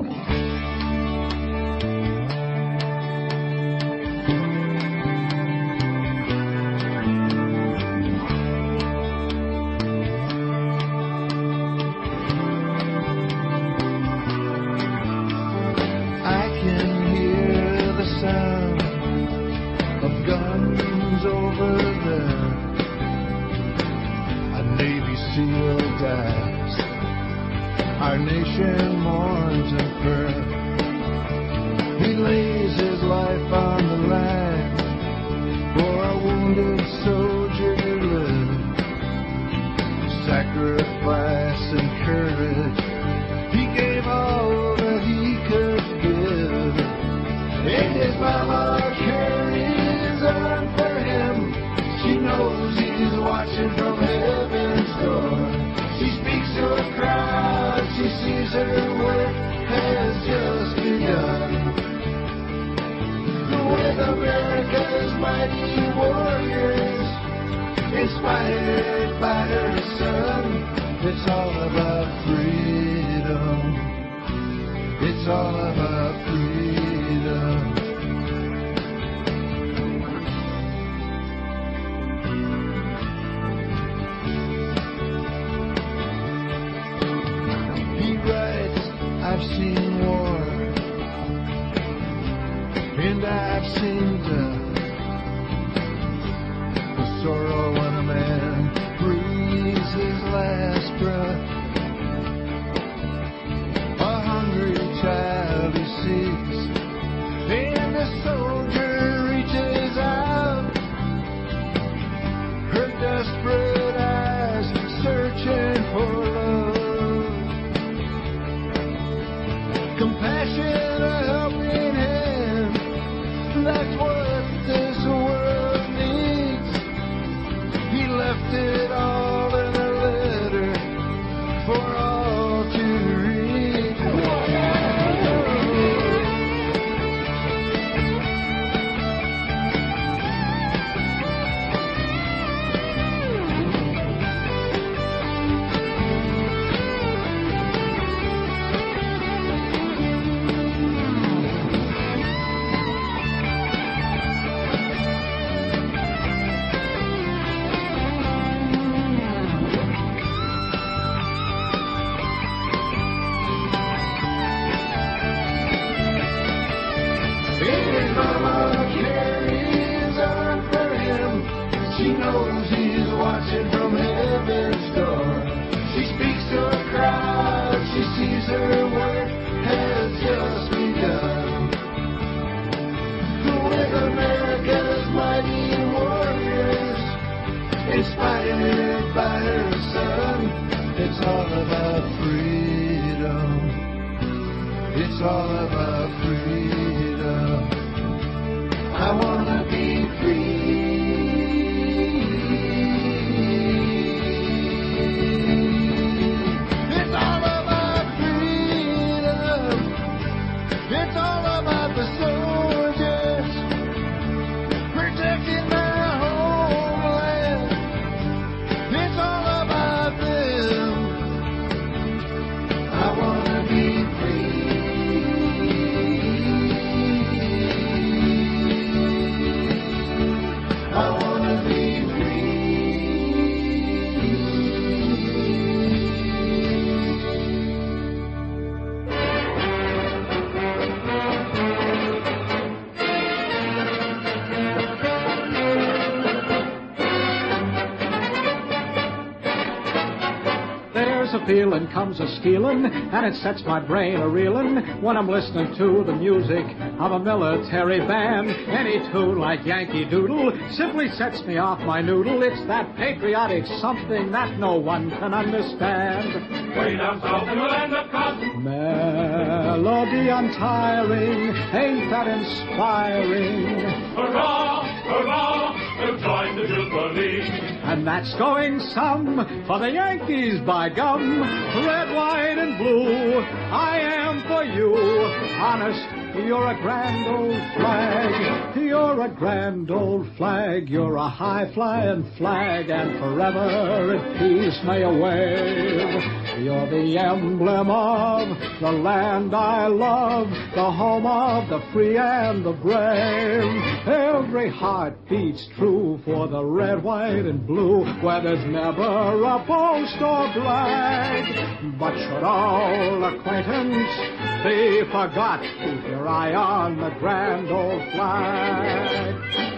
feeling comes a-stealing, and it sets my brain a-reeling when I'm listening to the music of a military band. Any tune like Yankee Doodle simply sets me off my noodle. It's that patriotic something that no one can understand. Way down south in the land of cotton. Melody untiring, ain't that inspiring? Hurrah, hurrah, we'll join the Jubilee. And that's going some for the Yankees, by gum. Red, white, and blue, I am for you. Honest, you're a grand old flag. You're a grand old flag. You're a high-flying flag, and forever in peace may you wave. You're the emblem of the land I love, the home of the free and the brave. Every heart beats true for the red, white, and blue, where there's never a boast or brag. But should all acquaintance be forgot, keep your eye on the grand old flag.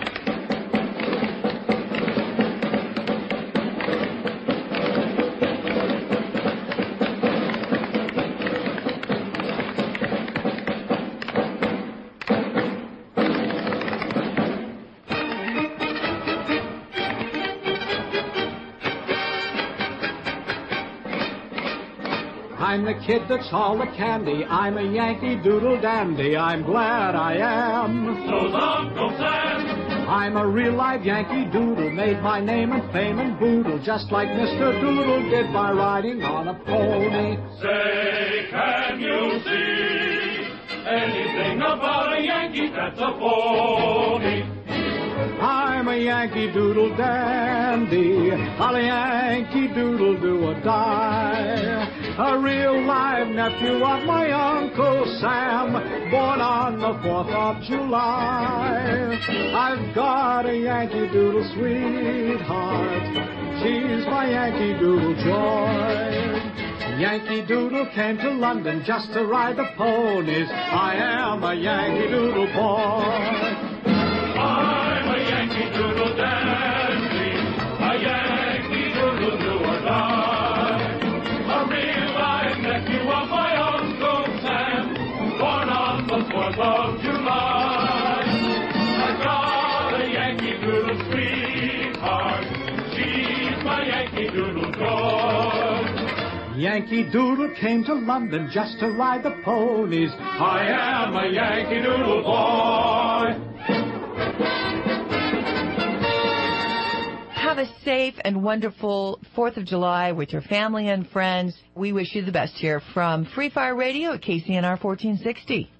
I'm the kid that's all the candy. I'm a Yankee Doodle dandy. I'm glad I am. So's Uncle Sam. I'm a real live Yankee Doodle. Made my name and fame and boodle, just like Mr. Doodle did by riding on a pony. Say, can you see anything about a Yankee that's a phony? I'm a Yankee Doodle dandy. I'll a Yankee Doodle do or die. A real live nephew of my Uncle Sam, born on the 4th of July. I've got a Yankee Doodle sweetheart. She's my Yankee Doodle joy. Yankee Doodle came to London just to ride the ponies. I am a Yankee Doodle boy. I'm a Yankee Doodle dandy, a Yankee Doodle do or die. A real live nephew of my Uncle Sam, born on the 4th of July. I got a Yankee Doodle sweetheart, she's my Yankee Doodle joy. Yankee Doodle came to London just to ride the ponies. I am a Yankee Doodle boy. Have a safe and wonderful 4th of July with your family and friends. We wish you the best here from Free Fire Radio at KCNR 1460.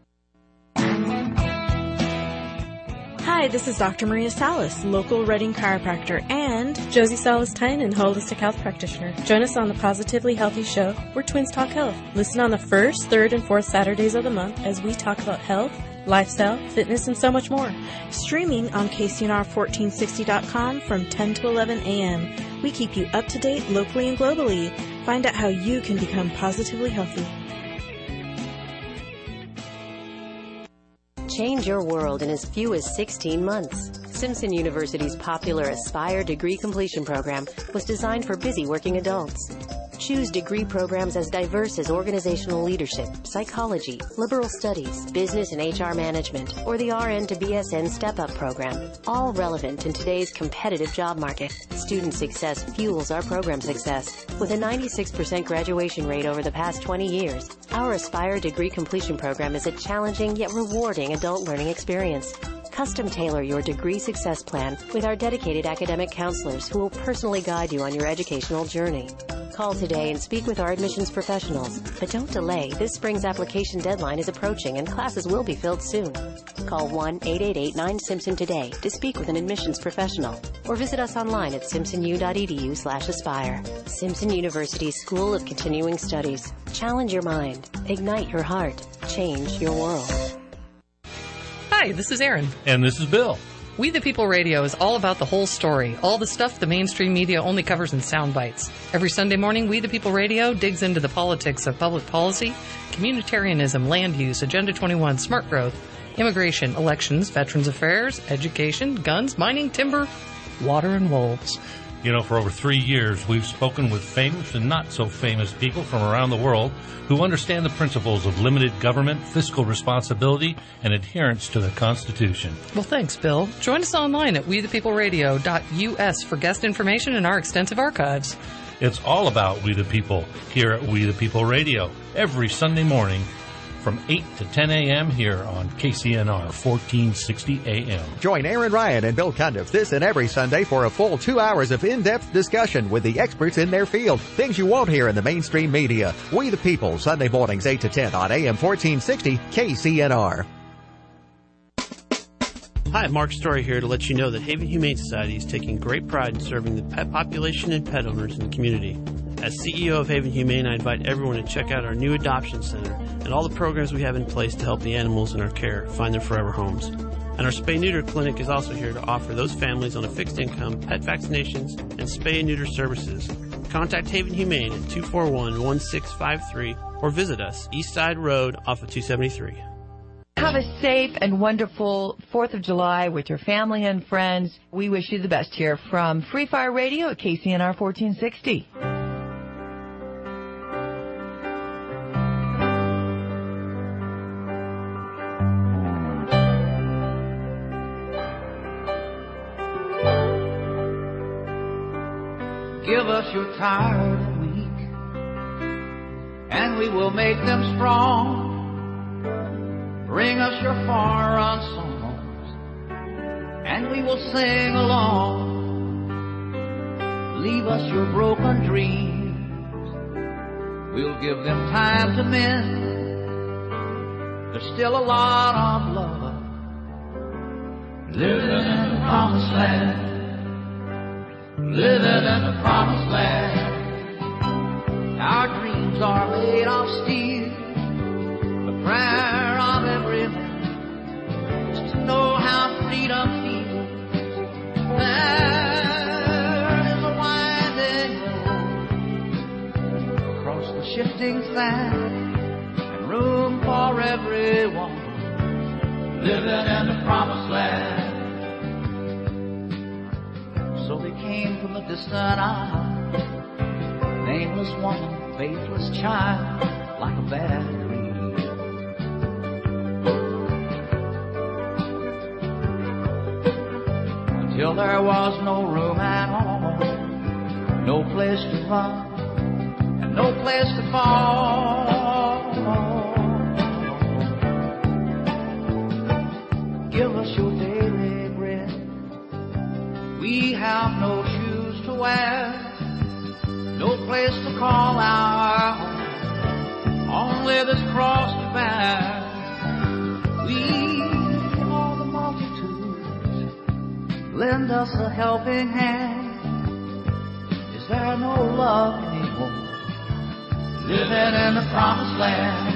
Hi, this is Dr. Maria Salas, local Reading chiropractor, and Josie Salas-Tynan, holistic health practitioner. Join us on the Positively Healthy Show, where twins talk health. Listen on the 1st, 3rd, and 4th Saturdays of the month as we talk about health, lifestyle, fitness, and so much more. Streaming on KCNR1460.com from 10 to 11 a.m. We keep you up to date locally and globally. Find out how you can become positively healthy. Change your world in as few as 16 months. Simpson University's popular Aspire degree completion program was designed for busy working adults. Choose degree programs as diverse as organizational leadership, psychology, liberal studies, business and HR management, or the RN to BSN step-up program. All relevant in today's competitive job market. Student success fuels our program success. With a 96% graduation rate over the past 20 years, our Aspire degree completion program is a challenging yet rewarding adult learning experience. Custom tailor your degree success plan with our dedicated academic counselors who will personally guide you on your educational journey. Call today and speak with our admissions professionals. But don't delay. This spring's application deadline is approaching and classes will be filled soon. Call 1-888-9-SIMPSON today to speak with an admissions professional or visit us online at simpsonu.edu/aspire. Simpson University School of Continuing Studies. Challenge your mind. Ignite your heart. Change your world. Hi, this is Erin. And this is Bill. We the People Radio is all about the whole story, all the stuff the mainstream media only covers in sound bites. Every Sunday morning, We the People Radio digs into the politics of public policy, communitarianism, land use, Agenda 21, smart growth, immigration, elections, veterans affairs, education, guns, mining, timber, water, and wolves. You know, for over 3 years, we've spoken with famous and not so famous people from around the world who understand the principles of limited government, fiscal responsibility, and adherence to the Constitution. Well, thanks, Bill. Join us online at wethepeopleradio.us for guest information and our extensive archives. It's all about We the People here at We the People Radio every Sunday morning from 8 to 10 a.m. here on KCNR 1460 AM. Join Aaron Ryan and Bill Cundiff this and every Sunday for a full 2 hours of in-depth discussion with the experts in their field. Things you won't hear in the mainstream media. We the People, Sunday mornings 8 to 10 on AM 1460 KCNR. Hi, Mark Story here to let you know that Haven Humane Society is taking great pride in serving the pet population and pet owners in the community. As CEO of Haven Humane, I invite everyone to check out our new adoption center and all the programs we have in place to help the animals in our care find their forever homes. And our spay-neuter clinic is also here to offer those families on a fixed income pet vaccinations and spay and neuter services. Contact Haven Humane at 241-1653 or visit us East Side Road off of 273. Have a safe and wonderful 4th of July with your family and friends. We wish you the best here from Free Fire Radio at KCNR 1460. Give us your tired and weak, and we will make them strong. Bring us your far-run songs, and we will sing along. Leave us your broken dreams, we'll give them time to mend. There's still a lot of love living in the promised land. Living in the promised land. Our dreams are made of steel. The prayer of every man is to know how freedom feels. There is a winding road across the shifting sand, and room for everyone. Living in the promised land. So they came from the distant isle, nameless woman, faithless child, like a bad dream. Until there was no room at all, no place to run, and no place to fall. Give us your daily bread. We have no shoes to wear, no place to call our home, only this cross to bear. We, all the multitudes, lend us a helping hand. Is there no love anymore, living in the promised land?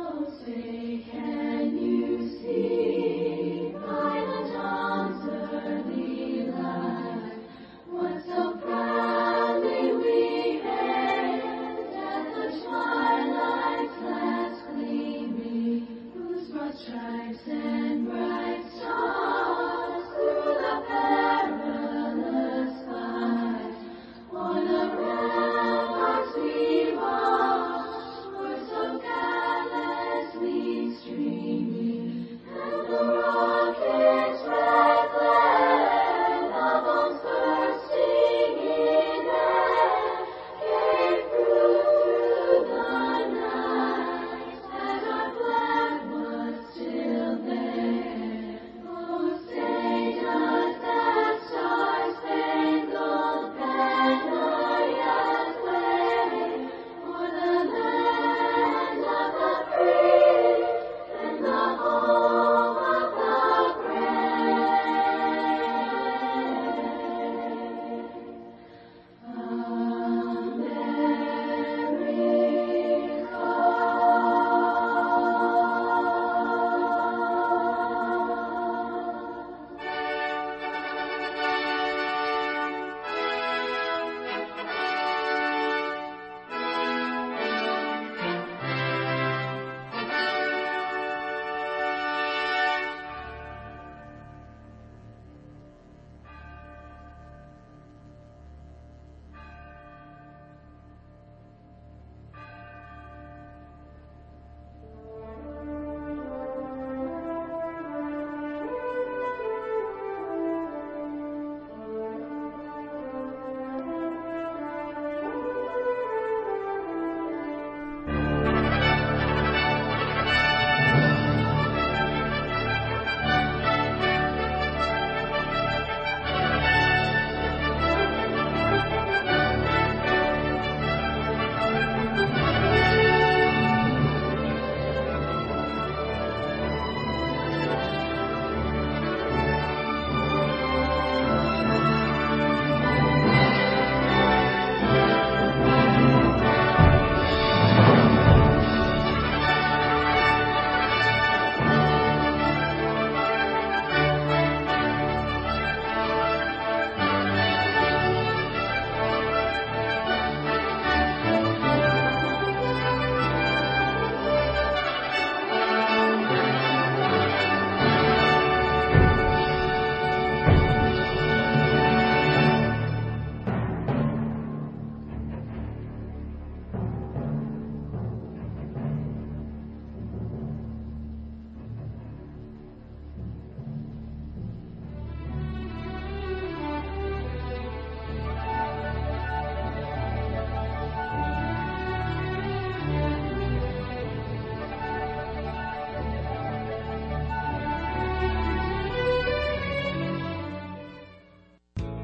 Can you see by the dawn's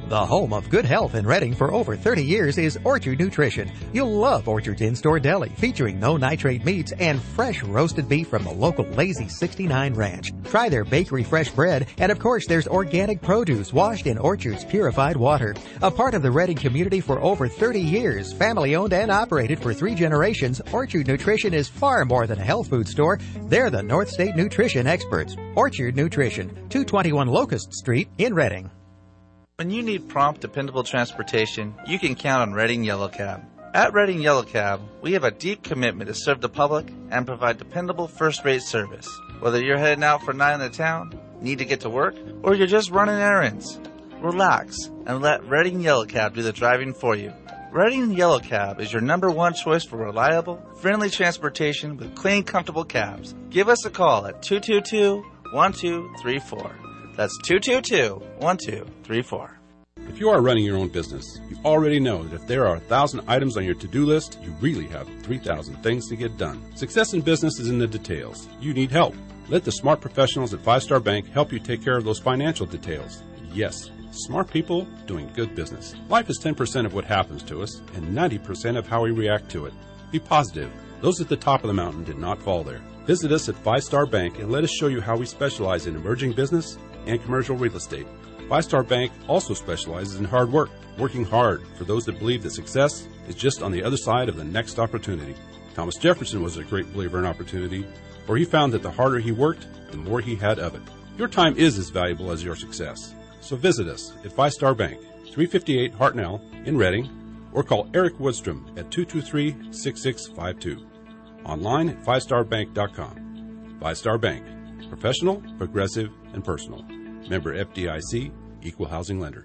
The home of good health in Reading for over 30 years is Orchard Nutrition. You'll love Orchard's in-store deli featuring no nitrate meats and fresh roasted beef from the local Lazy 69 Ranch. Try their bakery fresh bread, and of course there's organic produce washed in Orchard's purified water. A part of the Reading community for over 30 years, family owned and operated for 3 generations, Orchard Nutrition is far more than a health food store. They're the North State nutrition experts. Orchard Nutrition, 221 Locust Street in Reading. When you need prompt, dependable transportation, you can count on Reading Yellow Cab. At Reading Yellow Cab, we have a deep commitment to serve the public and provide dependable first-rate service. Whether you're heading out for a night in the town, need to get to work, or you're just running errands, relax and let Reading Yellow Cab do the driving for you. Reading Yellow Cab is your #1 choice for reliable, friendly transportation with clean, comfortable cabs. Give us a call at 222-1234. That's 222-1234. If you are running your own business, you already know that if there are 1,000 items on your to-do list, you really have 3,000 things to get done. Success in business is in the details. You need help. Let the smart professionals at 5 Star Bank help you take care of those financial details. Yes, smart people doing good business. Life is 10% of what happens to us and 90% of how we react to it. Be positive. Those at the top of the mountain did not fall there. Visit us at 5 Star Bank and let us show you how we specialize in emerging business and commercial real estate. 5 Star Bank also specializes in hard work, working hard for those that believe that success is just on the other side of the next opportunity. Thomas Jefferson was a great believer in opportunity, for he found that the harder he worked, the more he had of it. Your time is as valuable as your success. So visit us at 5 Star Bank, 358 Hartnell in Reading, or call Eric Woodstrom at 223-6652. Online at 5starbank.com. 5 Star Bank. Professional, progressive, and personal. Member FDIC, Equal Housing Lender.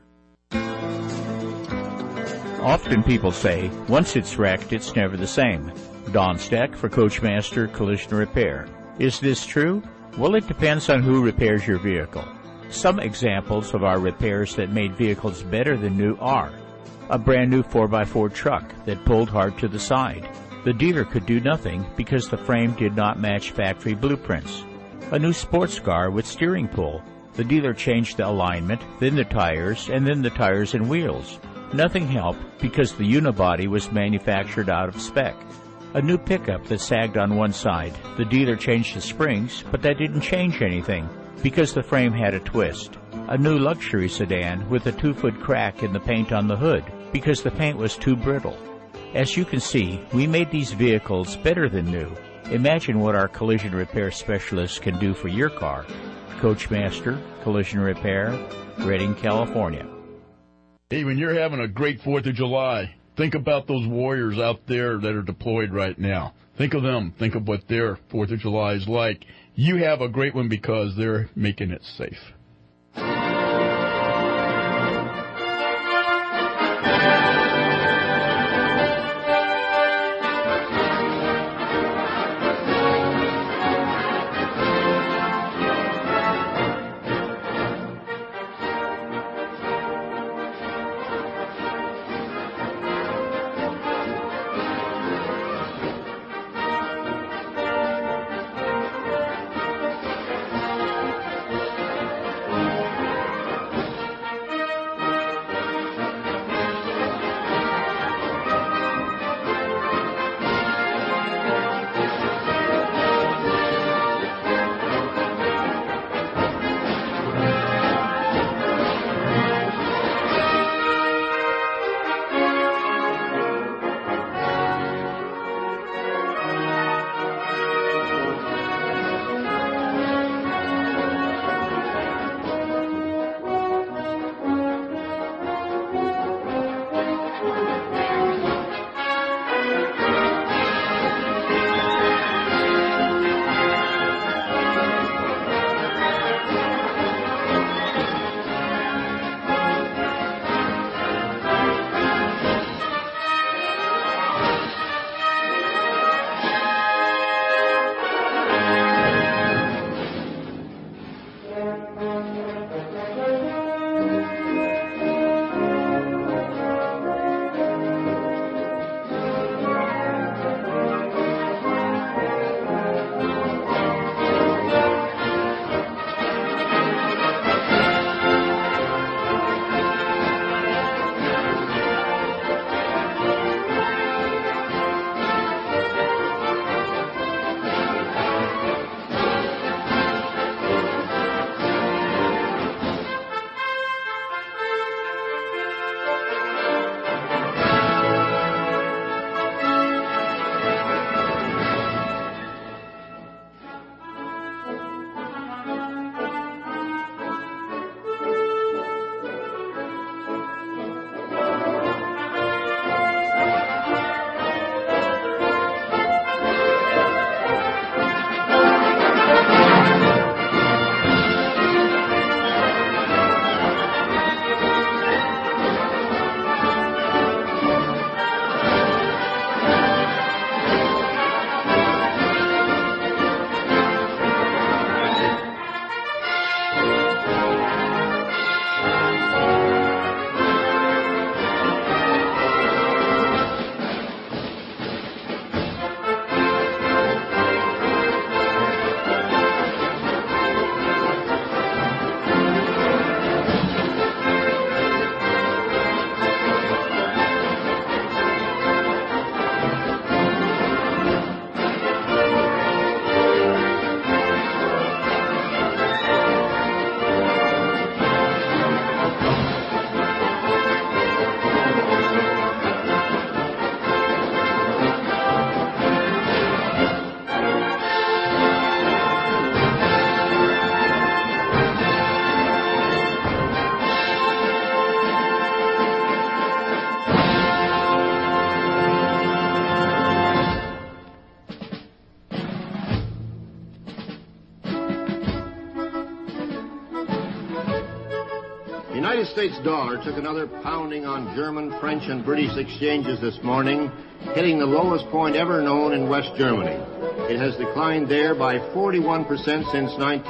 Often people say, once it's wrecked, it's never the same. Don Steck for Coachmaster Collision Repair. Is this true? Well, it depends on who repairs your vehicle. Some examples of our repairs that made vehicles better than new are a brand new 4x4 truck that pulled hard to the side. The dealer could do nothing because the frame did not match factory blueprints. A new sports car with steering pull. The dealer changed the alignment, then the tires, and then the tires and wheels. Nothing helped because the unibody was manufactured out of spec. A new pickup that sagged on one side. The dealer changed the springs, but that didn't change anything because the frame had a twist. A new luxury sedan with a 2-foot crack in the paint on the hood because the paint was too brittle. As you can see, we made these vehicles better than new. Imagine what our collision repair specialists can do for your car. Coachmaster Collision Repair, Redding, California. Hey, when you're having a great 4th of July, think about those warriors out there that are deployed right now. Think of them. Think of what their 4th of July is like. You have a great one because they're making it safe. The United States dollar took another pounding on German, French, and British exchanges this morning, hitting the lowest point ever known in West Germany. It has declined there by 41% since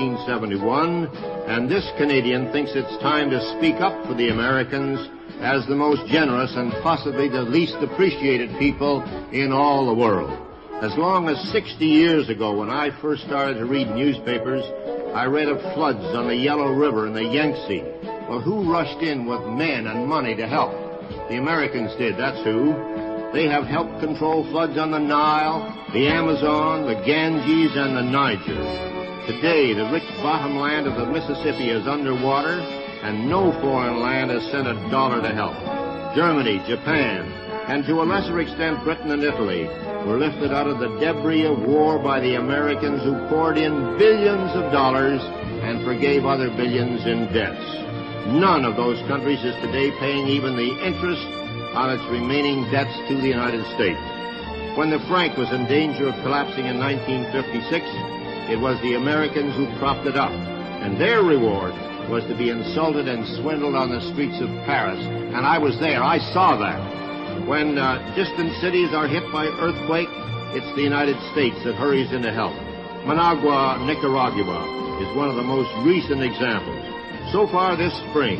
1971, and this Canadian thinks it's time to speak up for the Americans as the most generous and possibly the least appreciated people in all the world. As long as 60 years ago, when I first started to read newspapers, I read of floods on the Yellow River and the Yangtze. Well, who rushed in with men and money to help? The Americans did, that's who. They have helped control floods on the Nile, the Amazon, the Ganges, and the Niger. Today, the rich bottomland of the Mississippi is underwater, and no foreign land has sent a dollar to help. Germany, Japan, and to a lesser extent Britain and Italy were lifted out of the debris of war by the Americans, who poured in billions of dollars and forgave other billions in debts. None of those countries is today paying even the interest on its remaining debts to the United States. When the franc was in danger of collapsing in 1956, it was the Americans who propped it up, and their reward was to be insulted and swindled on the streets of Paris. And I was there. I saw that. When distant cities are hit by earthquake, it's the United States that hurries in to help. Managua, Nicaragua, is one of the most recent examples. So far this spring,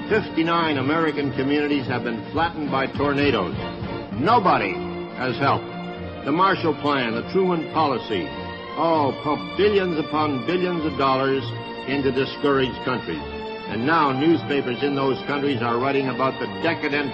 59 American communities have been flattened by tornadoes. Nobody has helped. The Marshall Plan, the Truman Policy, all pump billions upon billions of dollars into discouraged countries. And now newspapers in those countries are writing about the decadent,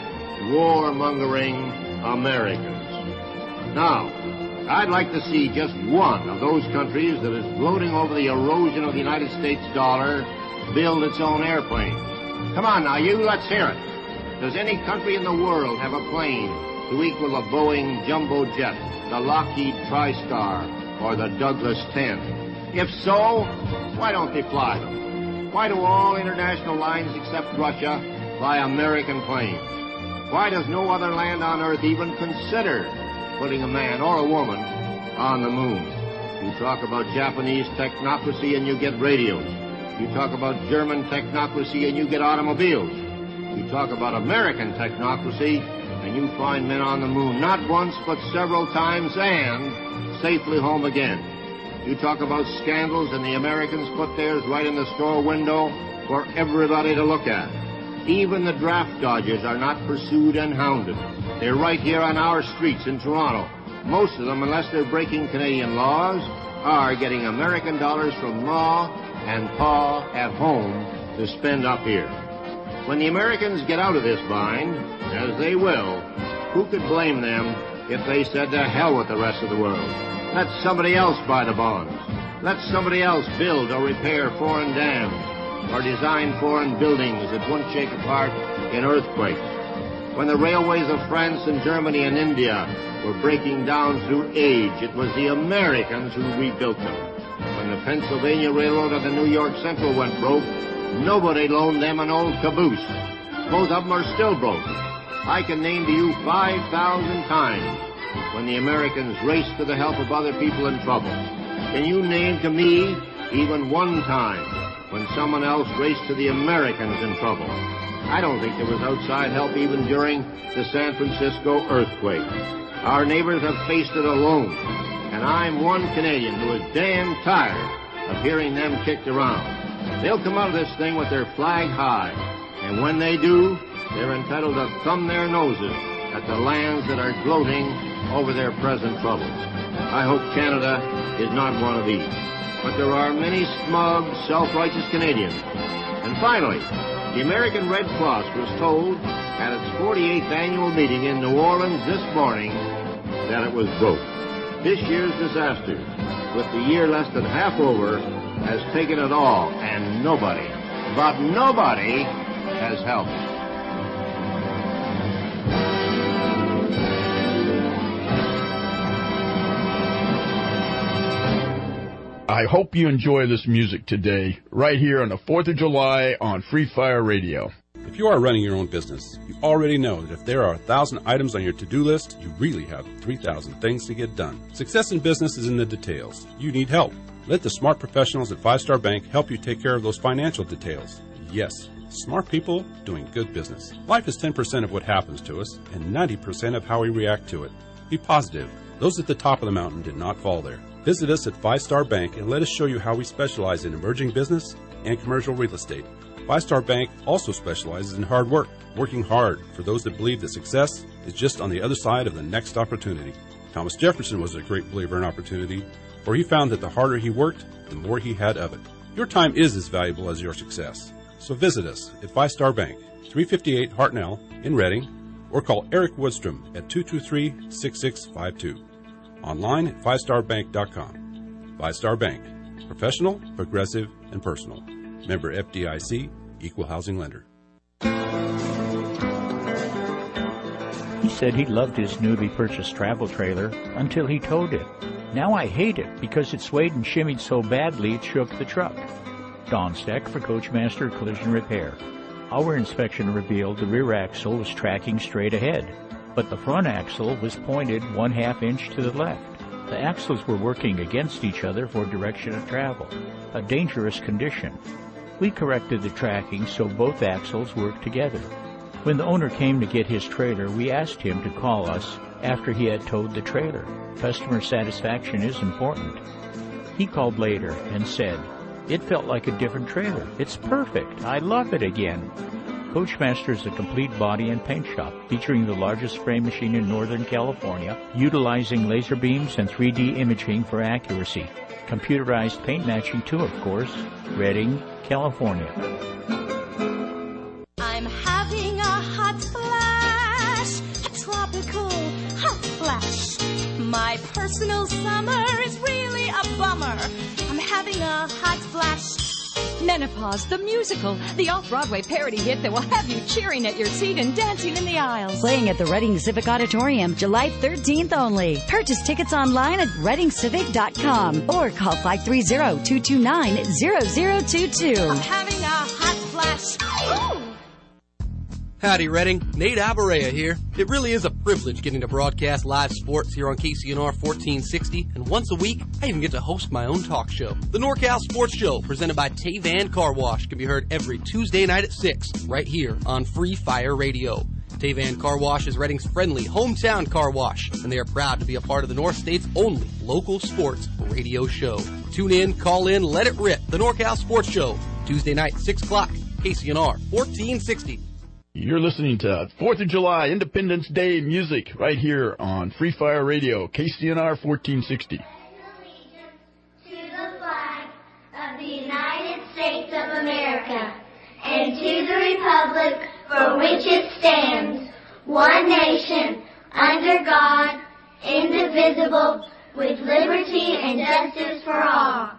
warmongering Americans. Now, I'd like to see just one of those countries that is gloating over the erosion of the United States dollar build its own airplanes. Come on now, you, let's hear it. Does any country in the world have a plane to equal the Boeing Jumbo Jet, the Lockheed TriStar, or the Douglas 10? If so, why don't they fly them? Why do all international lines except Russia fly American planes? Why does no other land on Earth even consider putting a man or a woman on the moon? You talk about Japanese technocracy and you get radios. You talk about German technocracy and you get automobiles. You talk about American technocracy and you find men on the moon, not once but several times, and safely home again. You talk about scandals and the Americans put theirs right in the store window for everybody to look at. Even the draft dodgers are not pursued and hounded. They're right here on our streets in Toronto. Most of them, unless they're breaking Canadian laws, are getting American dollars from Ma and Pa at home to spend up here. When the Americans get out of this bind, as they will, who could blame them if they said to hell with the rest of the world? Let somebody else buy the bonds. Let somebody else build or repair foreign dams or design foreign buildings that won't shake apart in earthquakes. When the railways of France and Germany and India were breaking down through age, it was the Americans who rebuilt them. When the Pennsylvania Railroad or the New York Central went broke, nobody loaned them an old caboose. Both of them are still broke. I can name to you 5,000 times when the Americans raced to the help of other people in trouble. Can you name to me even one time when someone else raced to the Americans in trouble? I don't think there was outside help even during the San Francisco earthquake. Our neighbors have faced it alone, and I'm one Canadian who is damn tired of hearing them kicked around. They'll come out of this thing with their flag high, and when they do, they're entitled to thumb their noses at the lands that are gloating over their present troubles. I hope Canada is not one of these. But there are many smug, self-righteous Canadians. And finally, the American Red Cross was told at its 48th annual meeting in New Orleans this morning that it was broke. This year's disaster, with the year less than half over, has taken it all, and nobody, but nobody, has helped. I hope you enjoy this music today, right here on the 4th of July on Free Fire Radio. If you are running your own business, you already know that if there are 1,000 items on your to-do list, you really have 3,000 things to get done. Success in business is in the details. You need help. Let the smart professionals at Five Star Bank help you take care of those financial details. Yes, smart people doing good business. Life is 10% of what happens to us and 90% of how we react to it. Be positive. Those at the top of the mountain did not fall there. Visit us at 5 Star Bank and let us show you how we specialize in emerging business and commercial real estate. 5 Star Bank also specializes in hard work, working hard for those that believe that success is just on the other side of the next opportunity. Thomas Jefferson was a great believer in opportunity, for he found that the harder he worked, the more he had of it. Your time is as valuable as your success. So visit us at 5 Star Bank, 358 Hartnell in Reading, or call Eric Woodstrom at 223-6652. Online at 5starbank.com. 5 Star Bank. Professional, progressive, and personal. Member FDIC, Equal Housing Lender. He said he loved his newly purchased travel trailer until he towed it. Now I hate it because it swayed and shimmied so badly it shook the truck. Don Steck for Coachmaster Collision Repair. Our inspection revealed the rear axle was tracking straight ahead, but the front axle was pointed 1/2 inch to the left. The axles were working against each other for direction of travel, a dangerous condition. We corrected the tracking so both axles worked together. When the owner came to get his trailer, we asked him to call us after he had towed the trailer. Customer satisfaction is important. He called later and said, "It felt like a different trailer. It's perfect. I love it again." Coachmaster is a complete body and paint shop featuring the largest spray machine in Northern California, utilizing laser beams and 3D imaging for accuracy. Computerized paint matching too, of course. Reading, California. I'm having a hot flash, a tropical hot flash. My personal summer is really a bummer. I'm having a hot flash. Menopause, the musical, the off-Broadway parody hit that will have you cheering at your seat and dancing in the aisles. Playing at the Reading Civic Auditorium, July 13th only. Purchase tickets online at readingcivic.com or call 530-229-0022. I'm having a hot flash. Ooh. Howdy, Reading. Nate Alvarez here. It really is a privilege getting to broadcast live sports here on KCNR 1460, and once a week, I even get to host my own talk show. The NorCal Sports Show, presented by Tavan Car Wash, can be heard every Tuesday night at 6, right here on Free Fire Radio. Tavan Car Wash is Reading's friendly hometown car wash, and they are proud to be a part of the North State's only local sports radio show. Tune in, call in, let it rip. The NorCal Sports Show, Tuesday night, 6 o'clock, KCNR 1460. You're listening to 4th of July Independence Day music right here on Free Fire Radio, KCNR 1460. To the flag of the United States of America and to the republic for which it stands, one nation, under God, indivisible, with liberty and justice for all.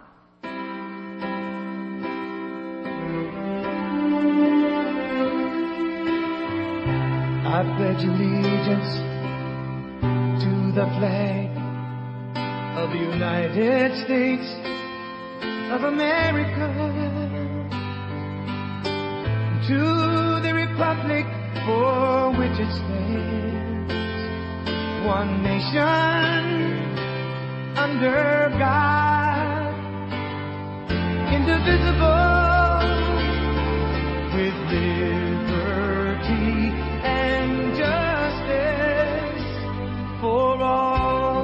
I pledge allegiance to the flag of the United States of America, to the republic for which it stands, one nation, under God, indivisible, with liberty and justice for all.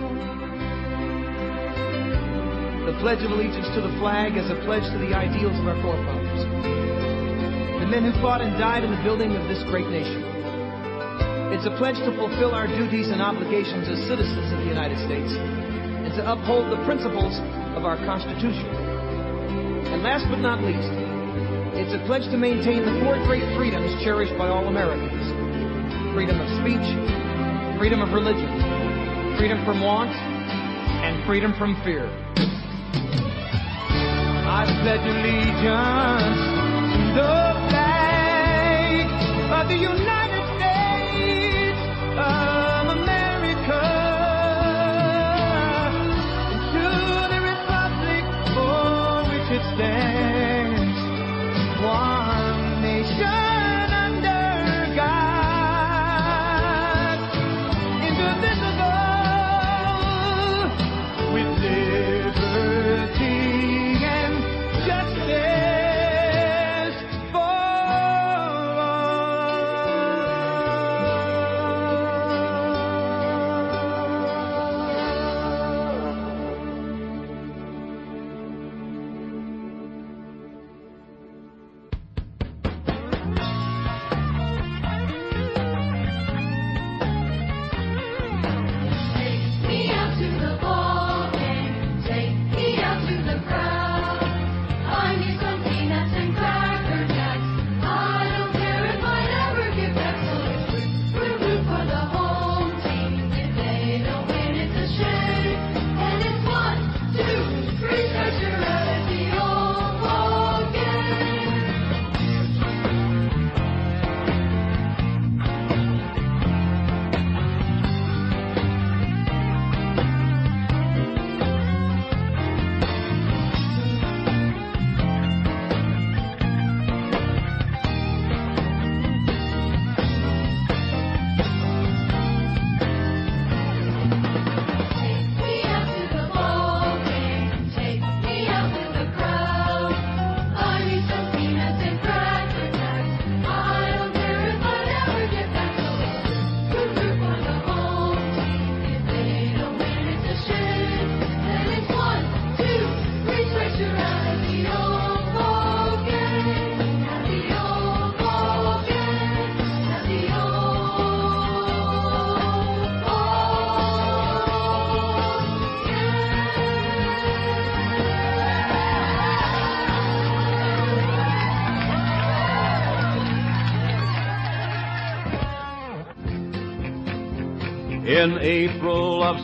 The Pledge of Allegiance to the flag is a pledge to the ideals of our forefathers, the men who fought and died in the building of this great nation. It's a pledge to fulfill our duties and obligations as citizens of the United States and to uphold the principles of our Constitution. And last but not least, it's a pledge to maintain the four great freedoms cherished by all Americans: freedom of speech, freedom of religion, freedom from want, and freedom from fear. I pledge allegiance to the flag of the United States of America, and to the republic for which it stands, one nation under God, indivisible, with liberty and justice In April of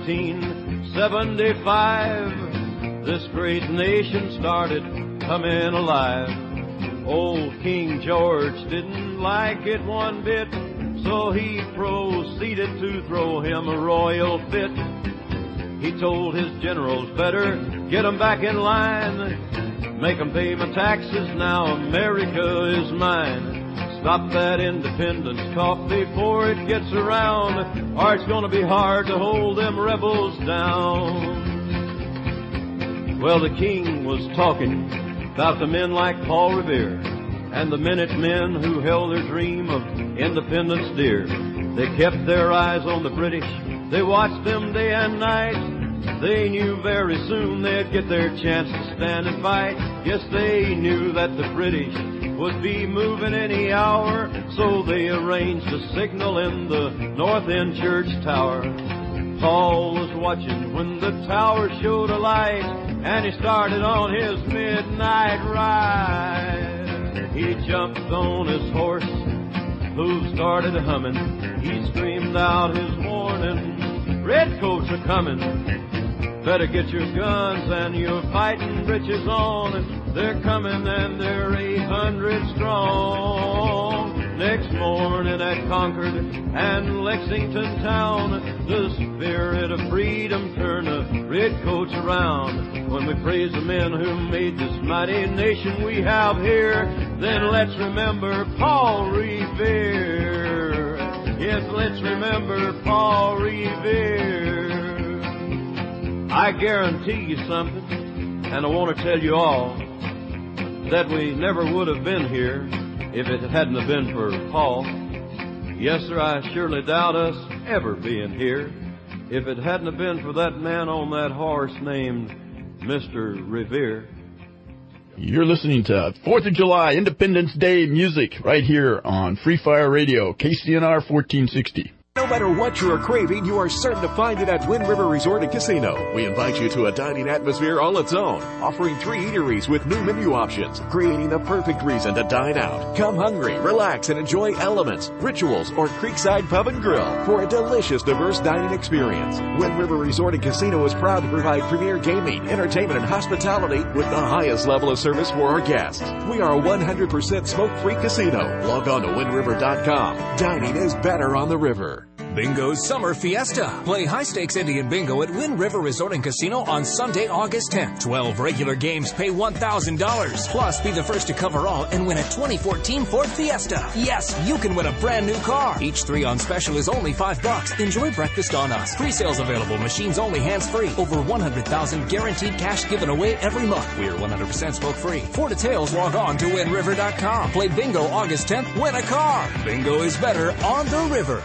1775, this great nation started coming alive. Old King George didn't like it one bit, so he proceeded to throw him a royal fit. He told his generals, better get 'em back in line, make 'em pay my taxes, now America is mine. Stop that independence cough before it gets around, or it's gonna be hard to hold them rebels down. Well, the king was talking about the men like Paul Revere and the Minutemen who held their dream of independence dear. They kept their eyes on the British, they watched them day and night. They knew very soon they'd get their chance to stand and fight. Yes, they knew that the British would be moving any hour, so they arranged a signal in the North End church tower. Paul was watching when the tower showed a light, and he started on his midnight ride. He jumped on his horse, hooves started humming. He screamed out his warning, redcoats are coming. Better get your guns and your fighting breeches on. They're coming and they're 800 strong. Next morning at Concord and Lexington town, the spirit of freedom turned the redcoats around. When we praise the men who made this mighty nation we have here, then let's remember Paul Revere. Yes, let's remember Paul Revere. I guarantee you something, and I want to tell you all, that we never would have been here if it hadn't have been for Paul. Yes, sir, I surely doubt us ever being here if it hadn't have been for that man on that horse named Mr. Revere. You're listening to 4th of July Independence Day music right here on Free Fire Radio, KCNR 1460. No matter what you're craving, you are certain to find it at Wind River Resort and Casino. We invite you to a dining atmosphere all its own, offering 3 eateries with new menu options, creating the perfect reason to dine out. Come hungry, relax, and enjoy Elements, Rituals, or Creekside Pub and Grill for a delicious, diverse dining experience. Wind River Resort and Casino is proud to provide premier gaming, entertainment, and hospitality with the highest level of service for our guests. We are a 100% smoke-free casino. Log on to windriver.com. Dining is better on the river. Bingo's Summer Fiesta. Play high-stakes Indian Bingo at Wind River Resort and Casino on Sunday, August 10th. 12 regular games pay $1,000. Plus, be the first to cover all and win a 2014 Ford Fiesta. Yes, you can win a brand new car. Each 3 on special is only $5. Enjoy breakfast on us. Pre-sales available. Machines only, hands-free. Over 100,000 guaranteed cash given away every month. We are 100% smoke-free. For details, log on to windriver.com. Play Bingo August 10th. Win a car. Bingo is better on the river.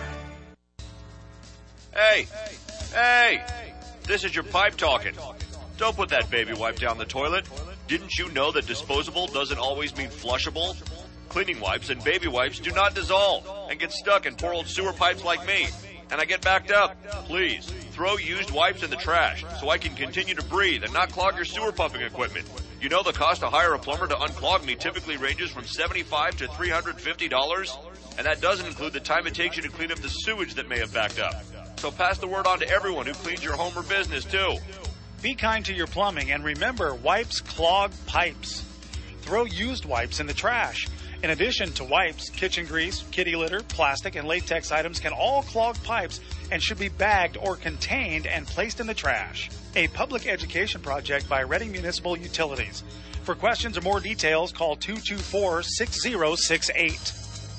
Hey, this is your pipe talking. Don't put that baby wipe down the toilet. Didn't you know that disposable doesn't always mean flushable? Cleaning wipes and baby wipes do not dissolve and get stuck in poor old sewer pipes like me. And I get backed up. Please, throw used wipes in the trash so I can continue to breathe and not clog your sewer pumping equipment. You know the cost to hire a plumber to unclog me typically ranges from $75 to $350? And that doesn't include the time it takes you to clean up the sewage that may have backed up. So pass the word on to everyone who cleans your home or business, too. Be kind to your plumbing, and remember, wipes clog pipes. Throw used wipes in the trash. In addition to wipes, kitchen grease, kitty litter, plastic, and latex items can all clog pipes and should be bagged or contained and placed in the trash. A public education project by Reading Municipal Utilities. For questions or more details, call 224-6068.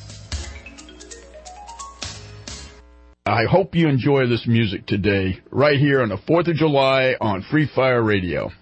I hope you enjoy this music today, right here on the 4th of July on Free Fire Radio.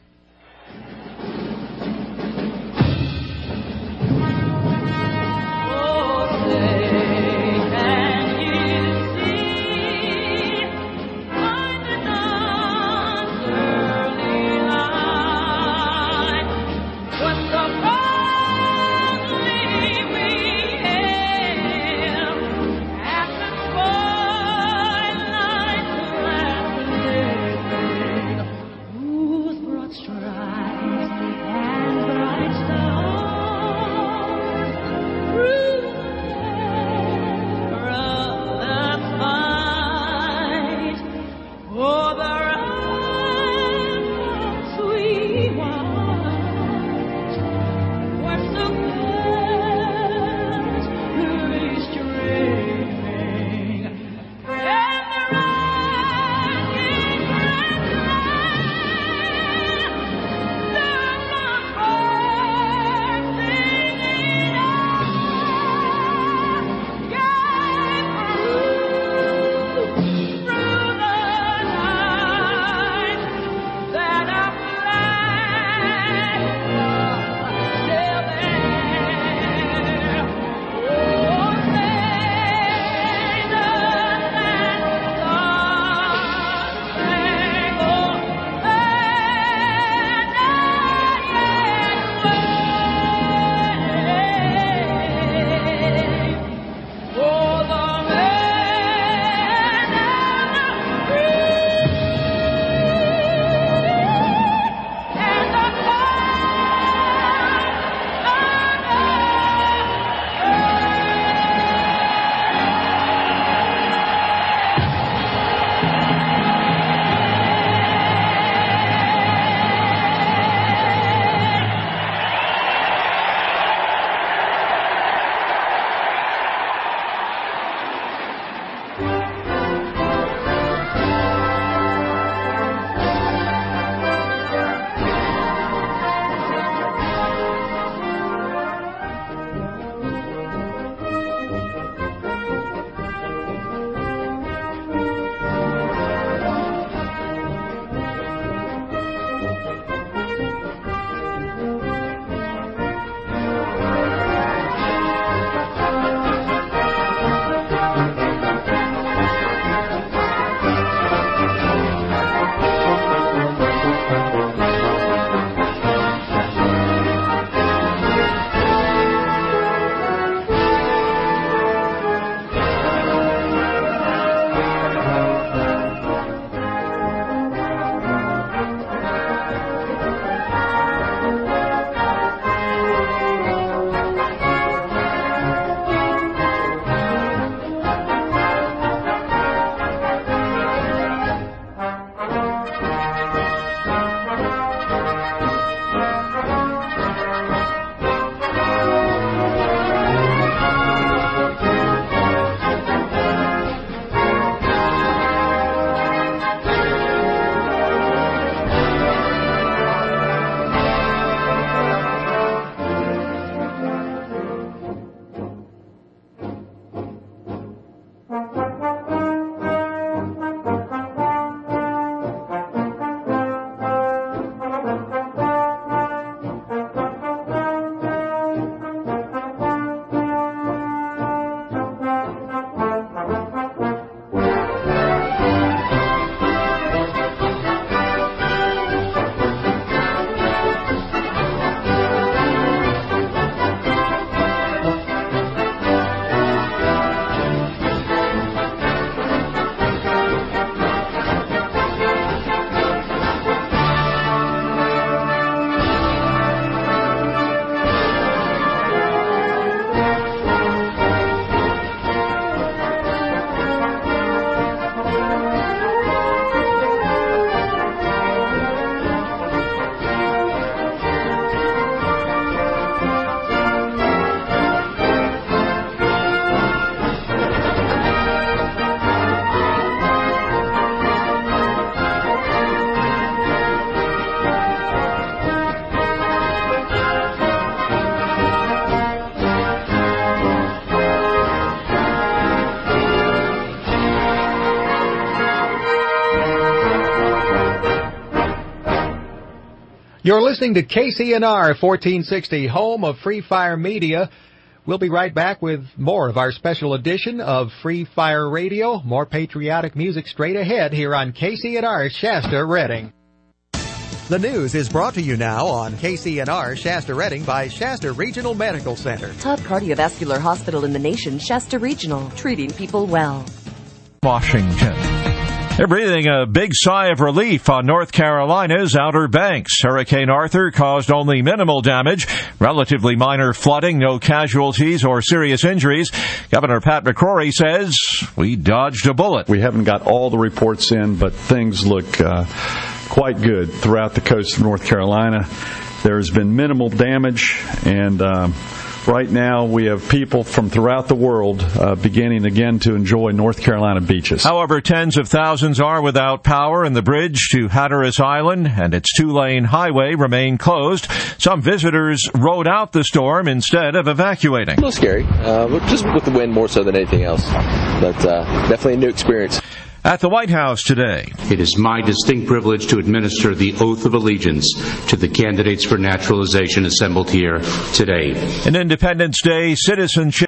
You're listening to KCNR 1460, home of Free Fire Media. We'll be right back with more of our special edition of Free Fire Radio. More patriotic music straight ahead here on KCNR Shasta Redding. The news is brought to you now on KCNR Shasta Redding by Shasta Regional Medical Center. Top cardiovascular hospital in the nation, Shasta Regional, treating people well. Washington. They're breathing a big sigh of relief on North Carolina's Outer Banks. Hurricane Arthur caused only minimal damage, relatively minor flooding, no casualties or serious injuries. Governor Pat McCrory says, we dodged a bullet. We haven't got all the reports in, but things look quite good throughout the coast of North Carolina. There's been minimal damage, and right now we have people from throughout the world beginning again to enjoy North Carolina beaches. However, tens of thousands are without power, and the bridge to Hatteras Island and its two-lane highway remain closed. Some visitors rode out the storm instead of evacuating. A little scary, just with the wind more so than anything else, but definitely a new experience. At the White House today. It is my distinct privilege to administer the oath of allegiance to the candidates for naturalization assembled here today. An Independence Day citizenship